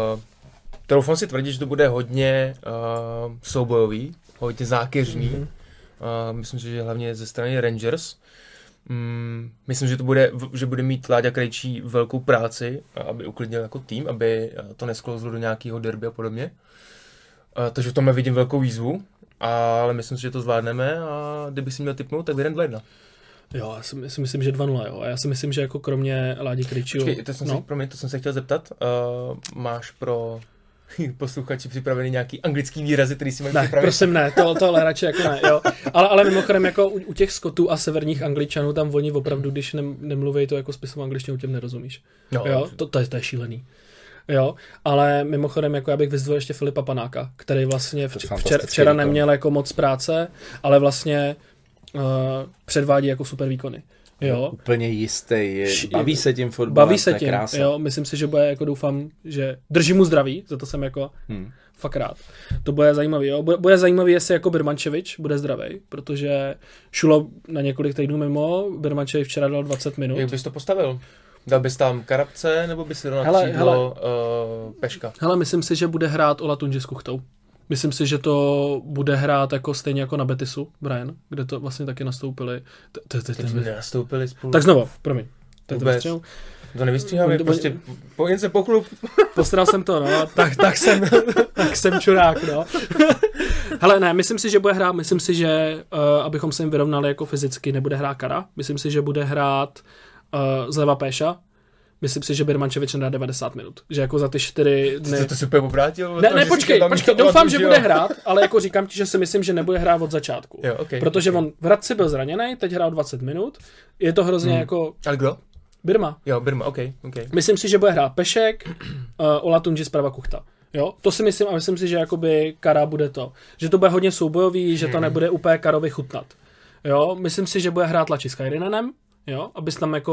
Troufám si tvrdit, že to bude hodně soubojový, hodně zákeřný. Myslím si, že hlavně ze strany Rangers. Myslím, že bude mít Láďa Krejčí velkou práci, aby uklidnil jako tým, aby to nesklouzlo do nějakého derby a podobně. Takže v tomhle vidím velkou výzvu, ale myslím si, že to zvládneme a kdybych si měl tipnout, tak 1-2. Jo, já si myslím, že 2-0, jo. A já si myslím, že jako kromě Ládi Krejčího... To jsem se chtěl zeptat. Máš pro posluchači připravený nějaký anglický výrazy, který si mají připravit? Ne, prosím ne, tohle radši jako ne, jo. Ale mimochodem jako u těch Skotů a severních Angličanů tam oni opravdu, když nemluví to jako spisovou angličtinou, těm nerozumíš. Jo, to je šílený. Jo, ale mimochodem jako já bych vyzdvojil ještě Filipa Panáka, který vlastně včera neměl jako moc práce, ale vlastně předvádí jako super výkony. Jo. Úplně jistý, baví se tím fotbalem, baví se tím, jo, myslím si, že bude, jako doufám, že drží mu zdraví, za to jsem jako fakt rád. To bude zajímavý, jo. Bude zajímavý, jestli jako Birmančevič bude zdravý, protože Šulo na několik týdnů mimo, Birmančevič včera dal 20 minut. Jak bys to postavil? Dal bys tam Karabce, nebo bys si dal na křídlo Peška? Hele, myslím si, že bude hrát Olatunji s Kuchtou. Myslím si, že to bude hrát jako stejně jako na Betisu, Brian, kde to vlastně taky nastoupili. Nastoupili spolu. Tak znovu, promiň. To nevystříháme, prostě jen se pochlub. Postaral jsem to, no, tak jsem čurák, no. Hele, ne, myslím si, že bude hrát, myslím si, že abychom se jim vyrovnali jako fyzicky, nebude hrát Kara, myslím si, že bude hrát zleva Péša. Myslím si, že Birmančevič nedá 90 minut. Že jako za ty 4 dny... To super obrátil? Ne, počkej, doufám, že bude hrát, ale jako říkám ti, že si myslím, že nebude hrát od začátku. Jo, okay, protože on v Hradci byl zraněný, teď hrál 20 minut. Je to hrozně jako... Ale kdo? Birma. Jo, Birma, OK. Myslím si, že bude hrát Pešek, Olatunji zprava Kuchta. Jo, to si myslím a myslím si, že jakoby Kara bude to. Že to bude hodně soubojový, že to nebude úplně Karovi chutnat. Jo, myslím si, že bude hrát Lači s Kairinanem. jo, abys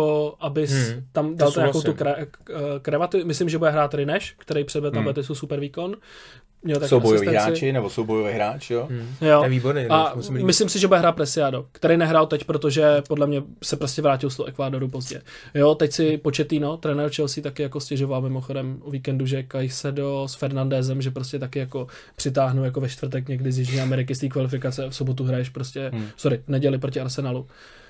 tam dal nějakou tu kravatu. Myslím, že bude hrát Rineš, který předvedl na Betisu super výkon. Soubojový hráči nebo soubojový hráč, jo? Jo. To je výborný. A myslím si, že bude hrát Preciado, který nehrál teď, protože podle mě se prostě vrátil z toho Ekvádoru pozdě. Jo, teď si Pochettino, trenér Chelsea, taky jako stěžoval mimochodem o víkendu, že Caicedo s Fernandezem, že prostě taky jako přitáhnu jako ve čtvrtek někdy z Jižní Ameriky z té kvalifikace, v sobotu hraješ prostě, v neděli proti Arsenalu.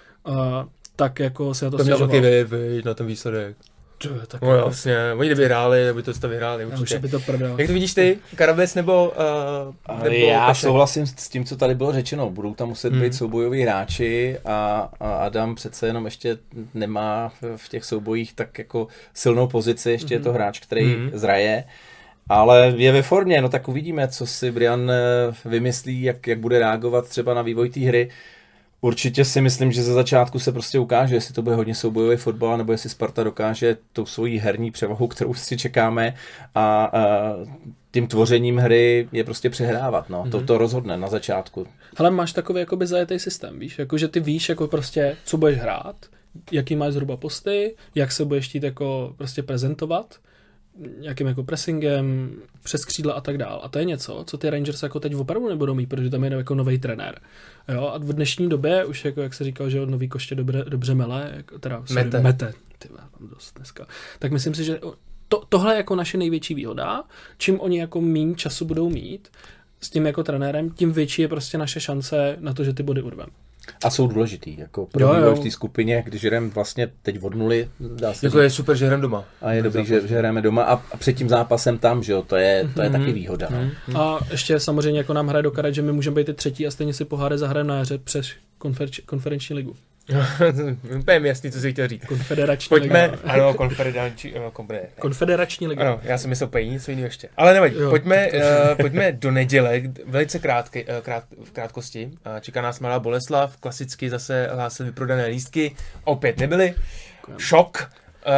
Tak jako se na to stěžoval. To měl taky na ten výsledek. No jasně, oni kdyby hráli, aby to vyhráli určitě. By to prdal. Jak to vidíš ty, Karabec nebo já Pešek? souhlasím s tím, co tady bylo řečeno. Budou tam muset být soubojoví hráči a Adam přece jenom ještě nemá v těch soubojích tak jako silnou pozici, ještě je to hráč, který zraje. Ale je ve formě, no tak uvidíme, co si Brian vymyslí, jak bude reagovat třeba na vývoj té hry. Určitě si myslím, že ze začátku se prostě ukáže, jestli to bude hodně soubojový fotbal, nebo jestli Sparta dokáže tou svojí herní převahu, kterou si čekáme, a tím tvořením hry je prostě přehrávat. No. To rozhodne na začátku. Ale máš takový jakoby zajetý systém, víš? Jako, že ty víš jako prostě, co budeš hrát, jaký máš zhruba posty, jak se budeš chtít jako prostě prezentovat, nějakým jako pressingem, přes křídla a tak dál. A to je něco, co ty Rangers jako teď opravdu nebudou mít, protože tam je jako nový trenér. Jo? A v dnešní době už jako, jak se říkal, že nový koště dobře mele, jako, teda mete. Ty mám dost dneska. Tak myslím si, že tohle je jako naše největší výhoda. Čím oni jako méně času budou mít s tím jako trenérem, tím větší je prostě naše šance na to, že ty body urvem. A jsou důležitý, jako pro vývoj v té skupině, když hrajeme vlastně teď od nuly. Jako je super, že hrajeme doma. A je dobrý, že hrajeme doma a před tím zápasem tam, že jo, to je taky výhoda. No. A ještě samozřejmě jako nám hraje do karet, že my můžeme být ty třetí a stejně si poháry zahrajeme na jaře přes konferenční ligu. Úplně jasný, co jsi chtěl říct. Konfederační liga. Liga. Ano, konfederační liga. Ano, já jsem myslel úplně něco jiného ještě. Ale nevadí, pojďme do neděle, velice v krátkosti. Čeká nás Mladá Boleslav, klasicky zase hlásili vyprodané lístky, opět nebyly. Šok.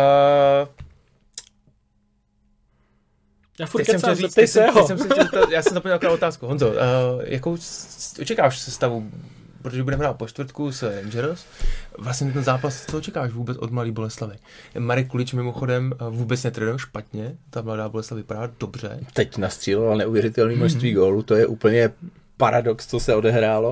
Já furt kecám, zeptej se ho. Já jsem zapomněl takovou otázku. Honzo, jakou očekáváš sestavu? Protože budeme hrát po čtvrtku s Rangers. Vlastně ten zápas, co očekáváš vůbec od Mladé Boleslavy? Marek Kulič mimochodem vůbec netrénuje špatně, ta Mladá Boleslav vypadá dobře. Teď nastřílel neuvěřitelné množství gólů, to je úplně paradox, co se odehrálo.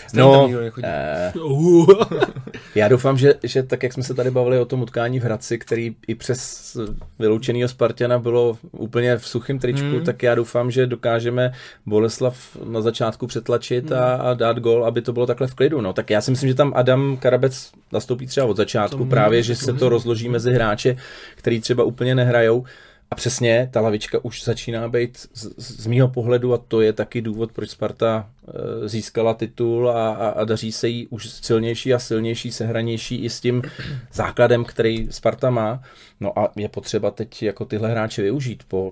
Já doufám, že tak, jak jsme se tady bavili o tom utkání v Hradci, který i přes vyloučenýho Spartana bylo úplně v suchém tričku, tak já doufám, že dokážeme Boleslav na začátku přetlačit a dát gól, aby to bylo takhle v klidu. No. Tak já si myslím, že tam Adam Karabec nastoupí třeba od začátku, právě, že se to rozloží mezi hráče, který třeba úplně nehrajou. A přesně, ta lavička už začíná být z mýho pohledu, a to je taky důvod, proč Sparta získala titul a daří se jí už silnější a silnější, sehranější i s tím základem, který Sparta má. No a je potřeba teď jako tyhle hráče využít. Po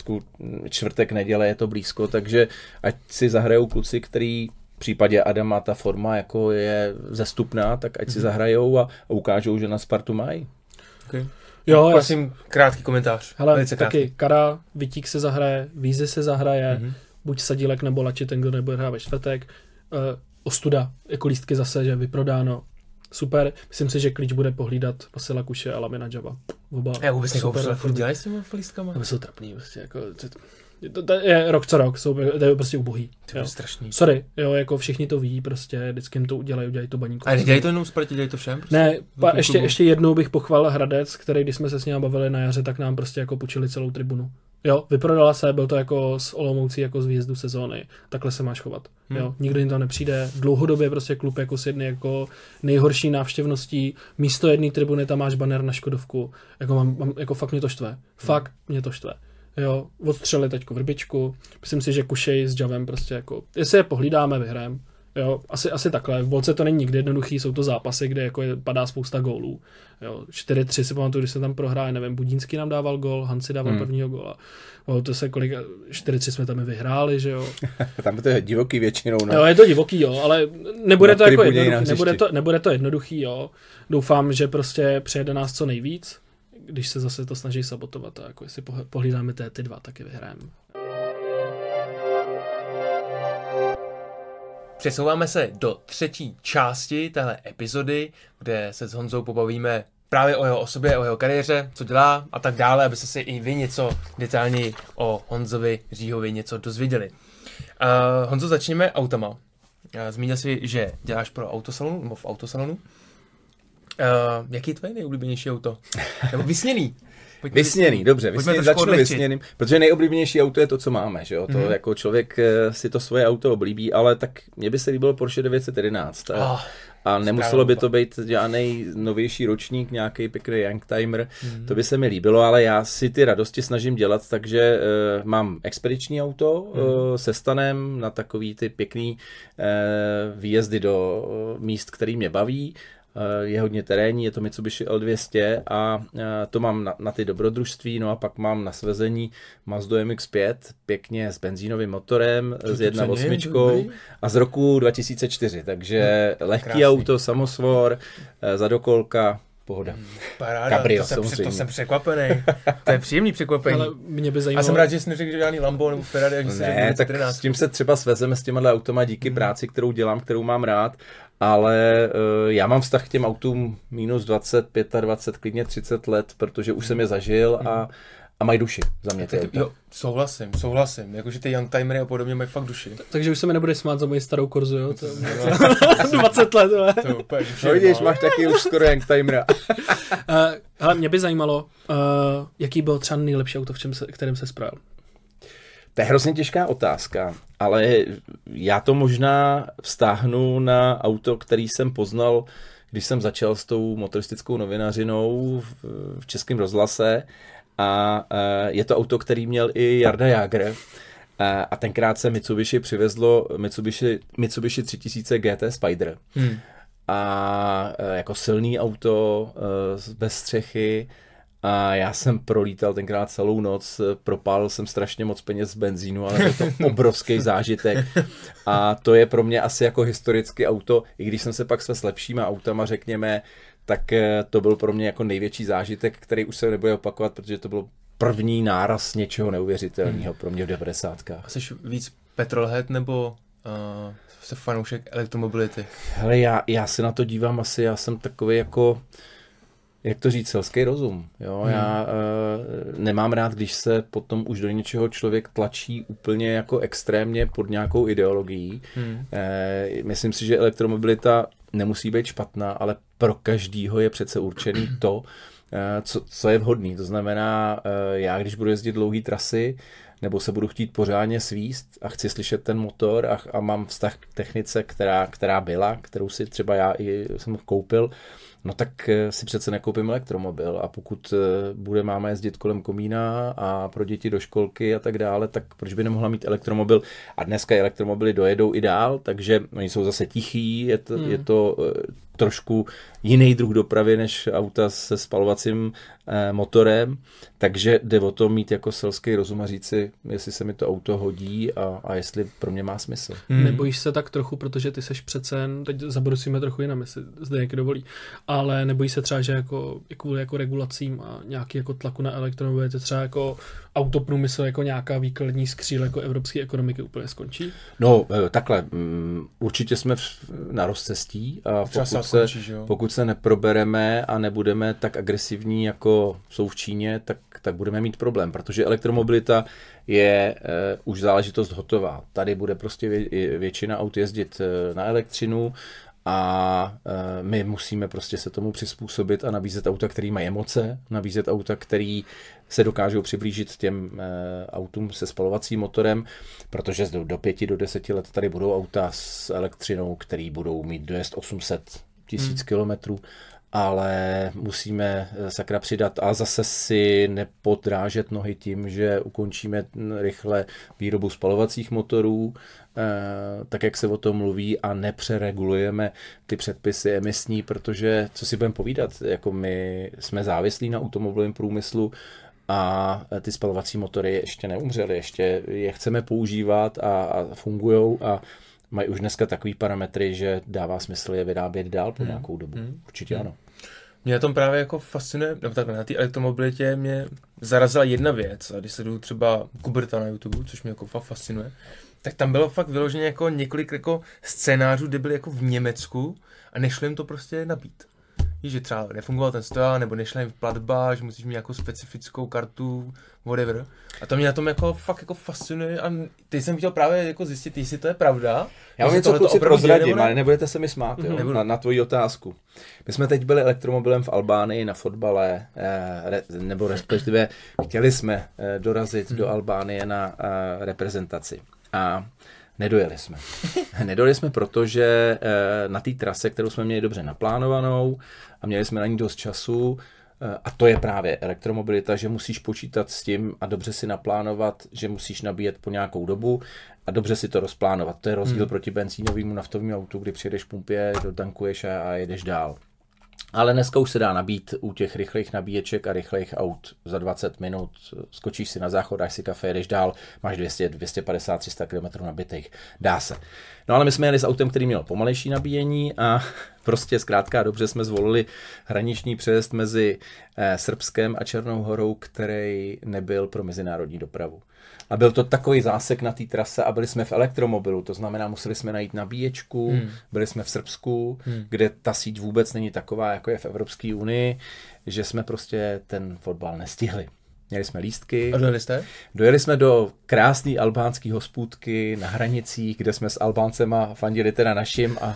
čtvrtek, neděle je to blízko, takže ať si zahrajou kluci, který v případě Adama ta forma jako je zestupná, tak ať si zahrajou a ukážou, že na Spartu mají. Okay. Jo, prosím, krátký komentář. Hele, taky Kara, Vitík se zahraje, Vízy se zahraje, buď Sadílek nebo Lači, ten, kdo nebude hrát ve čtvrtek. Ostuda, jako lístky zase, že vyprodáno. Super, myslím si, že Klíč bude pohlídat Vasila Kuše a Lamina Džaba. Já vůbec super. Furt dělají s těmi lístkama? To jsou trapný, prostě, jako... To je rok co rok, to je prostě ubohý. To je strašný. Sorry, jo, jako všichni to ví, prostě vždycky jim to udělají to baníku. A nedělají to jenom Spartě, dělají to všem? Prostě? Ne, ještě jednou bych pochválil Hradec, který, když jsme se s ním bavili na jaře, tak nám prostě jako půjčili celou tribunu. Jo, vyprodala se, byl to jako s Olomoucí, jako z výjezdu sezóny. Takhle se máš chovat. Jo, nikdo jim tam nepřijde. Dlouhodobě prostě klub jako s jedny jako nejhorší návštěvností. Místo jedné tribuny tam máš banner na Škodovku. Jako mám jako fakt mě to štve. Fakt mě to štve. Jo, odstřeli teďko Vrbičku. Myslím si, že Kušej s Javem prostě jako, jestli je pohlídáme, vyhrajeme. Jo, asi takhle. V Bolce to není nikdy jednoduchý, jsou to zápasy, kde jako padá spousta gólů. Jo, 4-3 si pamatuju, když se tam prohráli, nevím, Budínský nám dával gól, Hansi dával prvního góla. To se 4-3 jsme tam i vyhráli, že jo. Tam to je divoký většinou, no. Jo, je to divoký, jo, ale nebude to jako jednoduchý, nebude to jednoduchý, jo. Doufám, že prostě přejede nás co nejvíc, když se zase to snaží sabotovat a jako jestli pohlídáme ty dva, taky vyhrajeme. přesouváme se do třetí části téhle epizody, kde se s Honzou pobavíme právě o jeho osobě, o jeho kariéře, co dělá a tak dále, abyste si i vy něco detailněji o Honzovi Říhovi něco dozvěděli. Honzo, začněme autama. Zmínil jsi, že děláš pro autosalonu, nebo v autosalonu. Jaký je tvoje nejoblíbenější auto? Nebo vysněný? Vysněný, dobře, začnu vysněným, protože nejoblíbenější auto je to, co máme, že jo, to jako člověk si to svoje auto oblíbí, ale tak mně by se líbilo Porsche 911 a nemuselo by to být žádnej novější ročník, nějaký pěkný youngtimer, to by se mi líbilo, ale já si ty radosti snažím dělat, takže mám expediční auto se stanem na takový ty pěkný výjezdy do míst, který mě baví. Je hodně terénní, je to Mitsubishi L200 a to mám na ty dobrodružství, no a pak mám na svezení Mazdu MX-5, pěkně s benzínovým motorem, s 1.8 a z roku 2004, takže lehký auto, samosvor, zadokolka, pohoda. Paráda, Cabrio, to jsem překvapený. To je příjemný překvapení. Ale mě by zajímalo... A jsem rád, že jsi neřekl, že žádný Lambo nebo Ferrari, jak jsi řekl 913. Tak s tím se třeba svezeme s těma automa díky práci, kterou dělám, kterou mám rád, ale já mám vztah k těm autům minus 20, 25, klidně 30 let, protože už jsem je zažil a mají duši za mě. Jo, souhlasím. Jakože ty youngtimery a podobně mají fakt duši. Takže už se mi nebude smát za moji starou Korzu, jo? 20 let, ale. No vidíš, máš taky už skoro youngtimera. Ale mě by zajímalo, jaký byl třeba nejlepší auto, kterým se spravil. To je hrozně těžká otázka, ale já to možná vztáhnu na auto, který jsem poznal, když jsem začal s tou motoristickou novinařinou v Českém rozhlase. A je to auto, který měl i Jarda Jágr. A tenkrát se Mitsubishi přivezlo Mitsubishi 3000 GT Spider. A jako silný auto bez střechy. A já jsem prolítal tenkrát celou noc, propálil jsem strašně moc peněz z benzínu, ale je to obrovský zážitek. A to je pro mě asi jako historické auto, i když jsem se pak s lepšíma autama, řekněme, tak to byl pro mě jako největší zážitek, který už se nebude opakovat, protože to byl první náraz něčeho neuvěřitelného pro mě v 90kách. A jsi víc petrolhead nebo jsi fanoušek elektromobility? Hele, já se na to dívám asi, já jsem takový jako, jak to říct, selský rozum. Jo? Já nemám rád, když se potom už do něčeho člověk tlačí úplně jako extrémně pod nějakou ideologií. Myslím si, že elektromobilita nemusí být špatná, ale pro každýho je přece určený to, co je vhodný. To znamená, já když budu jezdit dlouhé trasy, nebo se budu chtít pořádně svíst a chci slyšet ten motor a mám vztah k technice, která byla, kterou si třeba já i jsem koupil, no tak si přece nekoupím elektromobil a pokud bude máma jezdit kolem komína a pro děti do školky a tak dále, tak proč by nemohla mít elektromobil? A dneska elektromobily dojedou i dál, takže oni jsou zase tichý, je to trošku jiný druh dopravy než auta se spalovacím motorem, takže jde o to mít jako selský rozum a říct si, jestli se mi to auto hodí a jestli pro mě má smysl. Nebojíš se tak trochu, protože ty seš přece, teď zabrusíme trochu jinam, jestli zde jak dovolí, ale nebojíš se třeba, že jako kvůli jako regulacím a nějaký jako tlaku na elektromobily, třeba jako autoprůmysl jako nějaká výkladní skříl jako evropské ekonomiky úplně skončí? No takhle, určitě jsme na rozcestí a pokud se neprobereme a nebudeme tak agresivní, jako jsou v Číně, tak budeme mít problém, protože elektromobilita je už záležitost hotová. Tady bude prostě většina aut jezdit na elektřinu a my musíme prostě se tomu přizpůsobit a nabízet auta, který mají emoce, nabízet auta, který se dokážou přiblížit těm autům se spalovacím motorem, protože do 5 do 10 let tady budou auta s elektřinou, který budou mít dojezd 800 000 kilometrů, ale musíme sakra přidat a zase si nepodrážet nohy tím, že ukončíme rychle výrobu spalovacích motorů, tak jak se o tom mluví, a nepřeregulujeme ty předpisy emisní, protože co si budeme povídat, jako my jsme závislí na automobilovém průmyslu a ty spalovací motory ještě neumřely, ještě je chceme používat a fungujou a mají už dneska takový parametry, že dává smysl je vyrábět dál po nějakou dobu. Určitě ano. Mě na tom právě jako fascinuje, nebo takhle, na té elektromobilitě mě zarazila jedna věc, a když se jdu třeba Kuberta na YouTube, což mě jako fakt fascinuje, tak tam bylo fakt vyloženě jako několik jako scénářů, kde byly jako v Německu a nešlo jim to prostě nabít. Víš, že třeba nefungoval ten stojan, nebo nešla jim platba, že musíš mít nějakou specifickou kartu, whatever. A to mě na tom jako fakt jako fascinuje a teď jsem chtěl právě jako zjistit, jestli to je pravda. Já vám něco kluci prozradím, ale nebudete se mi smát, jo, na tvoji otázku. My jsme teď byli elektromobilem v Albánii na fotbale, nebo respektive chtěli jsme dorazit do Albánie na reprezentaci. A nedojeli jsme. Nedojeli jsme, protože na té trase, kterou jsme měli dobře naplánovanou a měli jsme na ní dost času, a to je právě elektromobilita, že musíš počítat s tím a dobře si naplánovat, že musíš nabíjet po nějakou dobu a dobře si to rozplánovat. To je rozdíl proti benzínovému naftovému autu, kdy přijedeš k pumpě, dotankuješ a jedeš dál. Ale dneska už se dá nabít u těch rychlých nabíječek a rychlých aut za 20 minut. Skočíš si na záchod, dáš si kafe, jedeš dál, máš 200, 250, 300 km nabitých. Dá se. No ale my jsme jeli s autem, který měl pomalejší nabíjení a prostě zkrátka dobře jsme zvolili hraniční přejezd mezi Srbskem a Černou Horou, který nebyl pro mezinárodní dopravu. A byl to takový zásek na té trase a byli jsme v elektromobilu, to znamená, museli jsme najít nabíječku, byli jsme v Srbsku, kde ta síť vůbec není taková, jako je v Evropské unii, že jsme prostě ten fotbal nestihli. Měli jsme lístky. A dojeli jste? Dojeli jsme do krásné albánské hospůdky na hranicích, kde jsme s Albáncema fandili teda našim a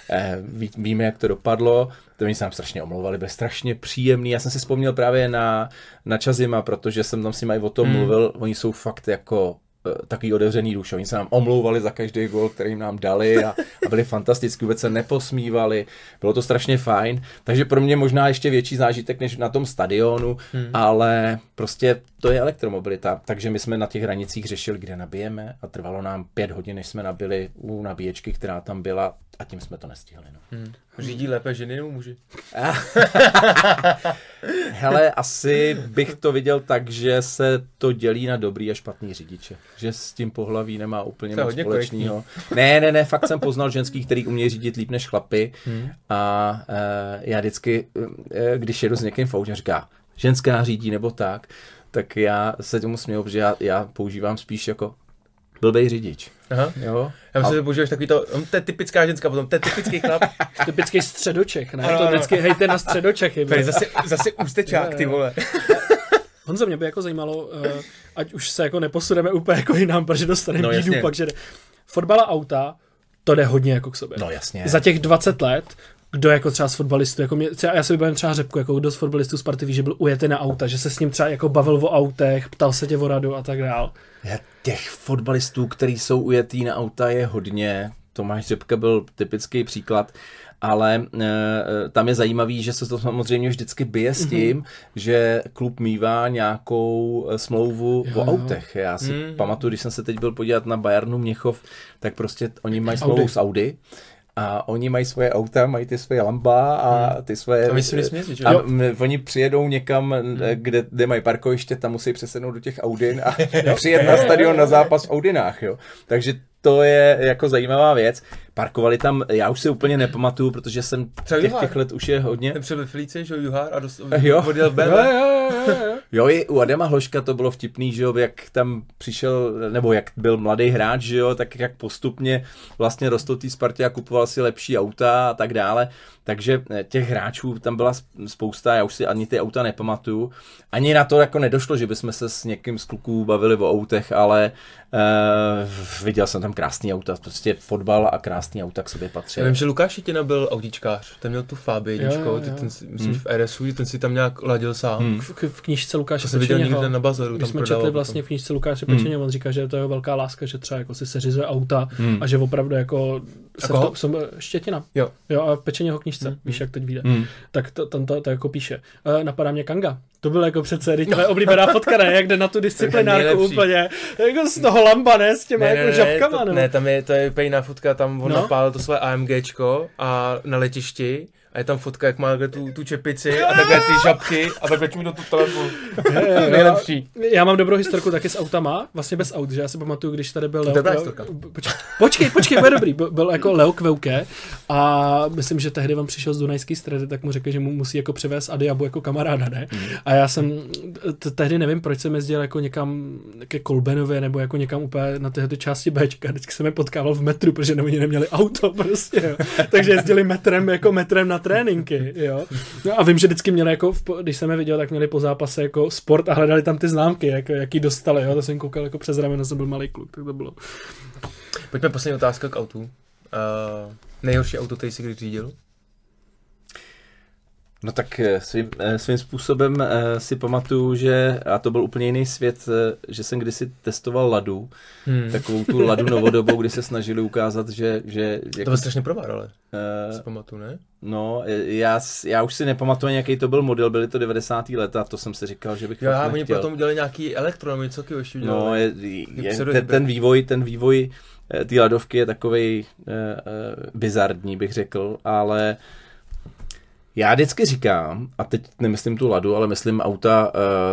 víme, jak to dopadlo. To oni se nám strašně omlouvali, byli strašně příjemný. Já jsem si vzpomněl právě na Čazima, protože jsem tam s nimi i o tom mluvil. Oni jsou fakt jako takový otevřený duše. Oni se nám omlouvali za každý gól, který jim nám dali a byli fantastický, vůbec se neposmívali. Bylo to strašně fajn. Takže pro mě možná ještě větší zážitek než na tom stadionu, ale prostě to je elektromobilita. Takže my jsme na těch hranicích řešili, kde nabijeme a trvalo nám 5 hodin, než jsme nabili u nabíječky, která tam byla a tím jsme to nestihli. No. Řídí lépe ženy nebo muži? Hele, asi bych to viděl tak, že se to dělí na dobrý a špatný řidiče. Že s tím pohlaví nemá úplně moc společného. Ne, fakt jsem poznal ženský, který umějí řídit líp než chlapy. A já vždycky, když jedu s někým v autě, říká, ženská řídí nebo tak já se tomu směju, protože já používám spíš jako blbej řidič. Aha. Jo? Já myslím, že používáš takový to je typická ženská, potom to je typický chlap. Typický středoček, ne? To vždycky hejte na středočechy. Zase ústečák, ty vole. Honzo, mě by jako zajímalo, ať už se jako neposuneme úplně jako jinam, protože dostaneme bídu pak, že fotbal a auta, to jde hodně jako k sobě. No jasně. Za těch 20 let, kdo jako třeba z fotbalistů, jako já si vybavím třeba Řepku, jako kdo z fotbalistů Sparty ví, že byl ujetý na auta, že se s ním třeba jako bavil o autech, ptal se tě o radu a tak dál. Těch fotbalistů, kteří jsou ujetý na auta, je hodně. Tomáš Řepka byl typický příklad, ale tam je zajímavý, že se to samozřejmě vždycky bije s tím, že klub mívá nějakou smlouvu o autech. Já si pamatuju, když jsem se teď byl podívat na Bayernu Mnichov, tak prostě oni mají smlouvu s Audi. A oni mají svoje auta, mají ty svoje Lamba a ty svoje... A my si nesměří, že? A oni přijedou někam, kde mají parkoviště, tam musí přesednout do těch Audin a přijet na stadion na zápas v Audinách, jo. Takže to je jako zajímavá věc. Parkovali tam, já už si úplně nepamatuju, protože jsem těch let už je hodně. Nepřijel ve Felici, že Juhár a odjel Jo, i u Adama Hloška to bylo vtipný, že jo, jak tam přišel, nebo jak byl mladý hráč, že jo, tak jak postupně vlastně rostl tý Spartě a kupoval si lepší auta a tak dále. Takže těch hráčů tam byla spousta, já už si ani ty auta nepamatuju. Ani na to jako nedošlo, že bychom se s někým z kluků bavili o autech, ale viděl jsem tam krásný auta, prostě fotbal a krásný auta k sobě patří. Já vím, že Lukáš Štětina byl autíčkář, ten měl tu Fabii jedničkou, myslím, že v RSU, ten si tam nějak ladil sám. V knížce Lukáše Pečeněho. To viděl někde na bazaru, tam jsme četli vlastně v knížce Lukáše Pečeněho, on říká, že to je velká láska, že třeba jako si seřizuje auta a že opravdu jako Štětina. Jo, a v Pečeněho knížce, víš, jak teď vyjde. Tak tam to jako píše. Napadá mě Kanga. To byl jako přece tvoje oblíbená fotka, ne? Jak jde na tu disciplinárku úplně. Jako z toho Lamba, ne? S těma jako žabkama, to je úplně jiná fotka, tam on napálil to své AMGčko a na letišti a je tam fotka, jak má tu čepici a takhle ty žabky a takhle mi do tu telefonu. Nejlepší. Já mám dobrou historku taky s autama, vlastně bez aut, že já si pamatuju, když tady byl Leo. Počkej, bude dobrý. Byl jako Leo Kveuke a myslím, že tehdy vám přišel z Dunajský Stredy, tak mu řekl, že mu musí jako přivést Adiabu jako kamaráda, ne? A já jsem tehdy nevím, proč jsem jezdil jako někam ke Kolbenově nebo jako někam úplně na tyhle části Bčka. Vždycky jsem je potkával v metru, protože oni neměli auto prostě, jo. Takže jezdili metrem na tréninky, jo. No a vím, že vždycky měli jako, když jsem je viděl, tak měli po zápase jako sport a hledali tam ty známky, jako, jaký dostali, jo. To jsem koukal jako přes rameno, jsem byl malý kluk, tak to bylo. Pojďme poslední otázka k autu. Nejhorší auto, který jsi kdy řídil? No tak svým způsobem si pamatuju, že, a to byl úplně jiný svět, že jsem kdysi testoval Ladu, takovou tu Ladu novodobou, kdy se snažili ukázat, že to byl strašně provár, ale si pamatuju, ne? No, já už si nepamatuju, jaký to byl model, byly to 90. leta, a to jsem si říkal, že bych fakt nechtěl. Oni potom udělali nějaký elektro, něco taky ještě udělali. No, ten vývoj té Ladovky je takovej bizardní, bych řekl, ale já vždycky říkám, a teď nemyslím tu Ladu, ale myslím auta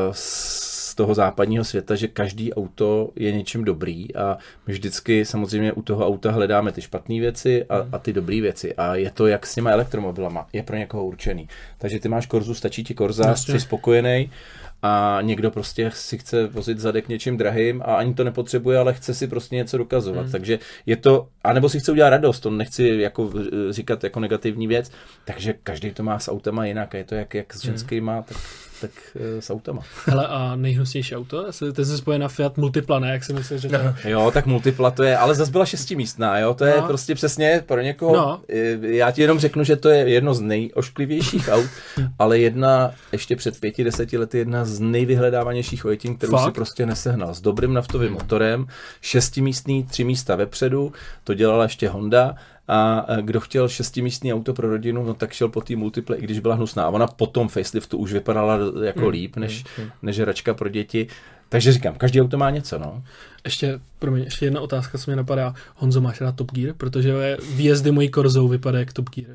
z toho západního světa, že každý auto je něčím dobrý a my vždycky samozřejmě u toho auta hledáme ty špatné věci a ty dobré věci. A je to jak s těma elektromobilama, je pro někoho určený. Takže ty máš Korzu, stačí ti Korza, jsi spokojený. A někdo prostě si chce vozit zadek něčím drahým a ani to nepotřebuje, ale chce si prostě něco dokazovat. Takže je to, anebo si chce udělat radost, to nechci jako říkat jako negativní věc, takže každý to má s autama jinak a je to jak s ženskýma, tak s autama. Hele, a nejhnusnější auto? Ty jsi spojen na Fiat Multipla, ne? Jak si myslíš, že to... Jo, tak Multipla to je, ale zase byla 6místná, jo, to je prostě přesně pro někoho, já ti jenom řeknu, že to je jedno z nejošklivějších aut, ale ještě před 5-10 lety jedna z nejvyhledávanějších ojetin, kterou si prostě nesehnal. S dobrým naftovým motorem, 6místný, 3 místa vepředu, to dělala ještě Honda. A kdo chtěl 6místný auto pro rodinu, no tak šel po té Multiple, i když byla hnusná. A ona po tom faceliftu už vypadala jako líp, než hračka pro děti. Takže říkám, každý auto má něco, no. Ještě jedna otázka, co mě napadá. Honzo, máš rád Top Gear? Protože výjezdy mojí Korzou vypadá jak Top Gear.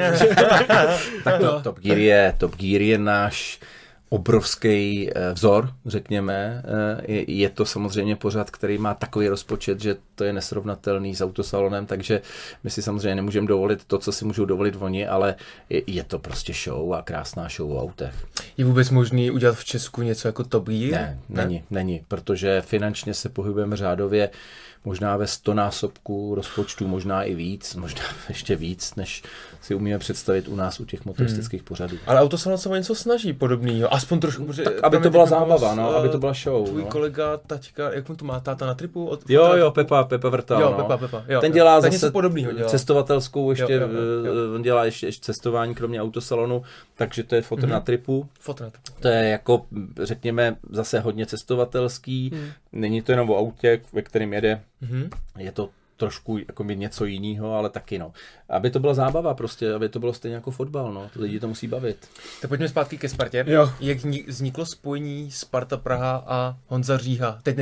Tak Top Gear je náš obrovský vzor, řekněme. Je to samozřejmě pořad, který má takový rozpočet, že to je nesrovnatelný s autosalonem, takže my si samozřejmě nemůžeme dovolit to, co si můžou dovolit oni, ale je to prostě show a krásná show o autech. Je vůbec možný udělat v Česku něco jako Top Gear? Není, protože finančně se pohybujeme řádově možná ve 100násobku rozpočtu, možná i víc, možná ještě víc, než si umíme představit u nás u těch motoristických pořadů. Ale autosalon se o něco snaží podobného, aspoň trošku. Tak, aby to byla zábava, aby to byla show. Tvůj kolega, taťka, jak mu to má, táta na tripu? Jo, Pepa Vrtal. Jo, Pepa. Jo, ten dělá zase cestovatelskou, ještě, on dělá ještě cestování kromě autosalonu, takže to je fotr na tripu. To je jako, řekněme, zase hodně cestovatelský, není to jenom o autě, ve kterém jede, je to trošku jako něco jiného, ale taky no. Aby to byla zábava prostě, aby to bylo stejně jako fotbal, no. Lidi to musí bavit. Tak pojďme zpátky ke Spartě. Jo. Jak vzniklo spojení Sparta Praha a Honza Říha? Teď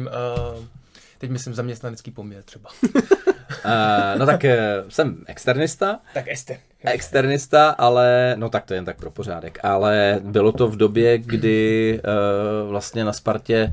myslím zaměstnanecký poměr třeba. No tak jsem externista. Tak Ester. Externista, ale no tak to je jen tak pro pořádek. Ale bylo to v době, kdy vlastně na Spartě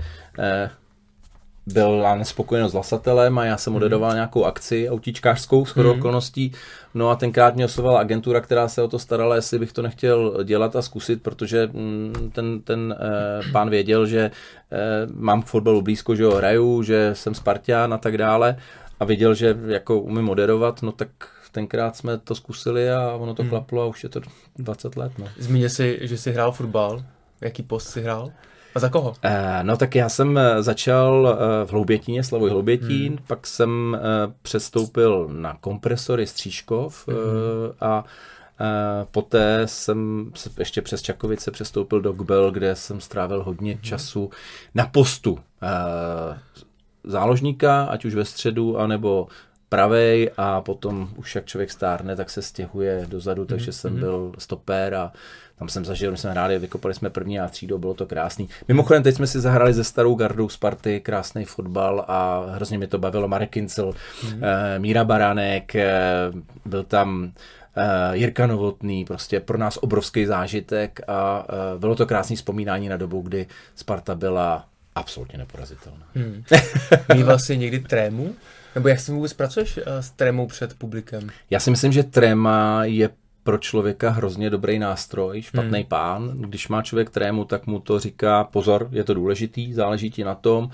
byla nespokojenost s hlasatelem a já jsem odedoval nějakou akci autíčkářskou shodou okolností. No a tenkrát mě oslovala agentura, která se o to starala, jestli bych to nechtěl dělat a zkusit, protože ten pán věděl, že mám k fotbalu blízko, že ho hraju, že jsem Sparťán a tak dále a věděl, že jako umím moderovat, no tak tenkrát jsme to zkusili a ono to klaplo a už je to 20 let. No. Zmínil jsi, že jsi hrál fotbal. Jaký post jsi hrál? A za koho? No tak já jsem začal v Hloubětíně, Slavoj Hloubětín, pak jsem přestoupil na Kompresory Stříškov a poté jsem ještě přes Čakovice přestoupil do Gbel, kde jsem strávil hodně času na postu záložníka, ať už ve středu, anebo pravej a potom už jak člověk stárne, tak se stěhuje dozadu, takže jsem byl stopér a tam jsem zažil, my jsme hráli, vykopali jsme první a třídu, bylo to krásný. Mimochodem, teď jsme si zahrali se starou gardou Sparty, krásný fotbal a hrozně mě to bavilo. Marek Kincel, Míra Baránek, byl tam Jirka Novotný, prostě pro nás obrovský zážitek a bylo to krásné vzpomínání na dobu, kdy Sparta byla absolutně neporazitelná. Mýval jsi někdy trému? Nebo jak si vůbec pracuješ s trémou před publikem? Já si myslím, že tréma je pro člověka hrozně dobrý nástroj, špatný pán. Když má člověk trému, tak mu to říká, pozor, je to důležitý, záleží ti na tom,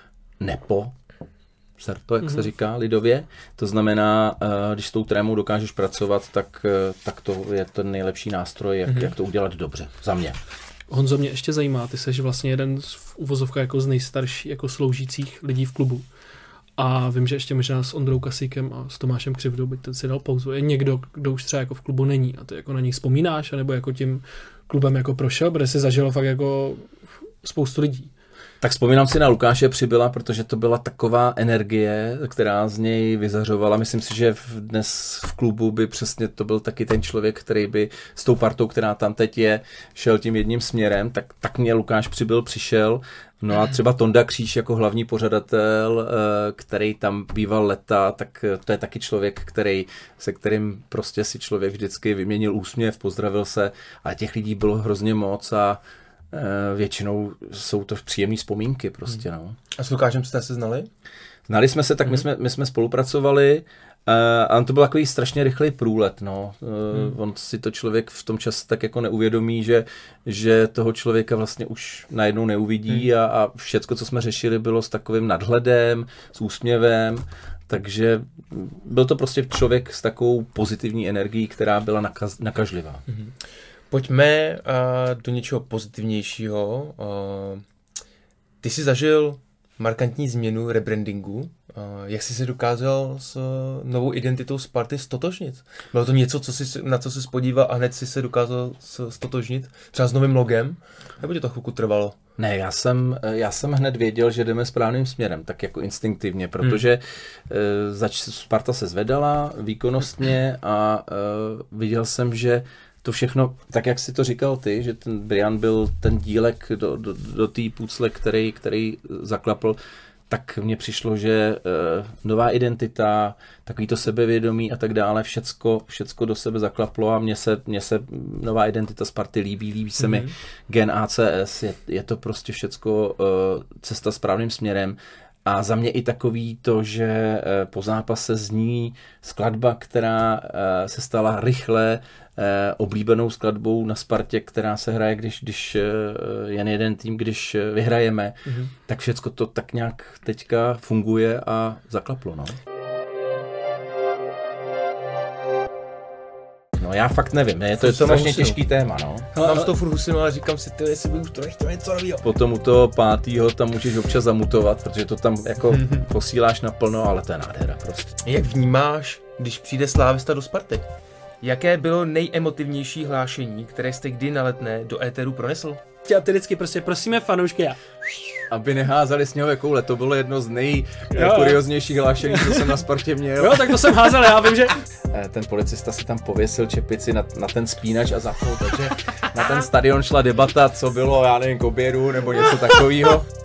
serto, jak se říká lidově. To znamená, když s tou trémou dokážeš pracovat, tak to je ten nejlepší nástroj, jak to udělat dobře, za mě. Honzo, mě ještě zajímá, ty jsi vlastně jeden z uvozovka jako z nejstarších jako sloužících lidí v klubu. A vím, že ještě možná s Ondrou Kasíkem a s Tomášem Křivdou, byť ten si dal pauzu, je někdo, kdo už třeba jako v klubu není a ty jako na něj vzpomínáš, anebo jako tím klubem jako prošel, protože jsi zažil fakt jako spoustu lidí. Tak vzpomínám si na Lukáše Přibyla, protože to byla taková energie, která z něj vyzařovala. Myslím si, že dnes v klubu by přesně to byl taky ten člověk, který by s tou partou, která tam teď je, šel tím jedním směrem, tak mě Lukáš Přibyl přišel. No a třeba Tonda Kříž jako hlavní pořadatel, který tam býval leta, tak to je taky člověk, se kterým prostě si člověk vždycky vyměnil úsměv, pozdravil se, ale těch lidí bylo hrozně moc a většinou jsou to příjemné vzpomínky prostě, no. A s Lukášem jste se znali? Znali jsme se, tak my jsme spolupracovali a to byl takový strašně rychlej průlet, no. On si to člověk v tom čase tak jako neuvědomí, že toho člověka vlastně už najednou neuvidí a všecko, co jsme řešili, bylo s takovým nadhledem, s úsměvem, takže byl to prostě člověk s takovou pozitivní energií, která byla nakažlivá. Pojďme do něčeho pozitivnějšího. Ty jsi zažil markantní změnu rebrandingu. Jak jsi se dokázal s novou identitou Sparty stotožnit? Bylo to něco, na co jsi podíval a hned jsi se dokázal stotožnit? Třeba s novým logem? Nebo tě to chvilku trvalo? Ne, já jsem hned věděl, že jdeme správným směrem, tak jako instinktivně, protože Sparta se zvedala výkonnostně a viděl jsem, že to všechno, tak jak si to říkal ty, že ten Brian byl ten dílek do té pucle, který zaklapl, tak mně přišlo, že nová identita, takový to sebevědomí a tak dále, všecko do sebe zaklaplo a mně se nová identita Sparty líbí se mi Gen ACS, je to prostě všecko cesta správným směrem. A za mě i takový to, že po zápase zní skladba, která se stala rychle oblíbenou skladbou na Spartě, která se hraje, když jen jeden tým, když vyhrajeme, tak všecko to tak nějak teďka funguje a zaklaplo, no. No já fakt nevím, je to strašně těžký téma, no. Mám z toho furt husinu, ale říkám si, jestli bych už to nechtěl něco novýho. Potom u toho 5. tam můžeš občas zamutovat, protože to tam jako posíláš naplno, ale to je nádhera prostě. Jak vnímáš, když přijde slávista do Sparty? Jaké bylo nejemotivnější hlášení, které jste kdy na Letné do éteru pronesl? A ty vždycky prostě prosíme fanoušky aby neházeli sněhové, to bylo jedno z nejkurioznějších hlášení, co jsem na Spartě měl. Jo, tak to jsem házel, já vím, že... Ten policista si tam pověsil čepici na ten spínač a zapnul, takže na ten stadion šla debata, co bylo, já nevím, k obědu nebo něco takového.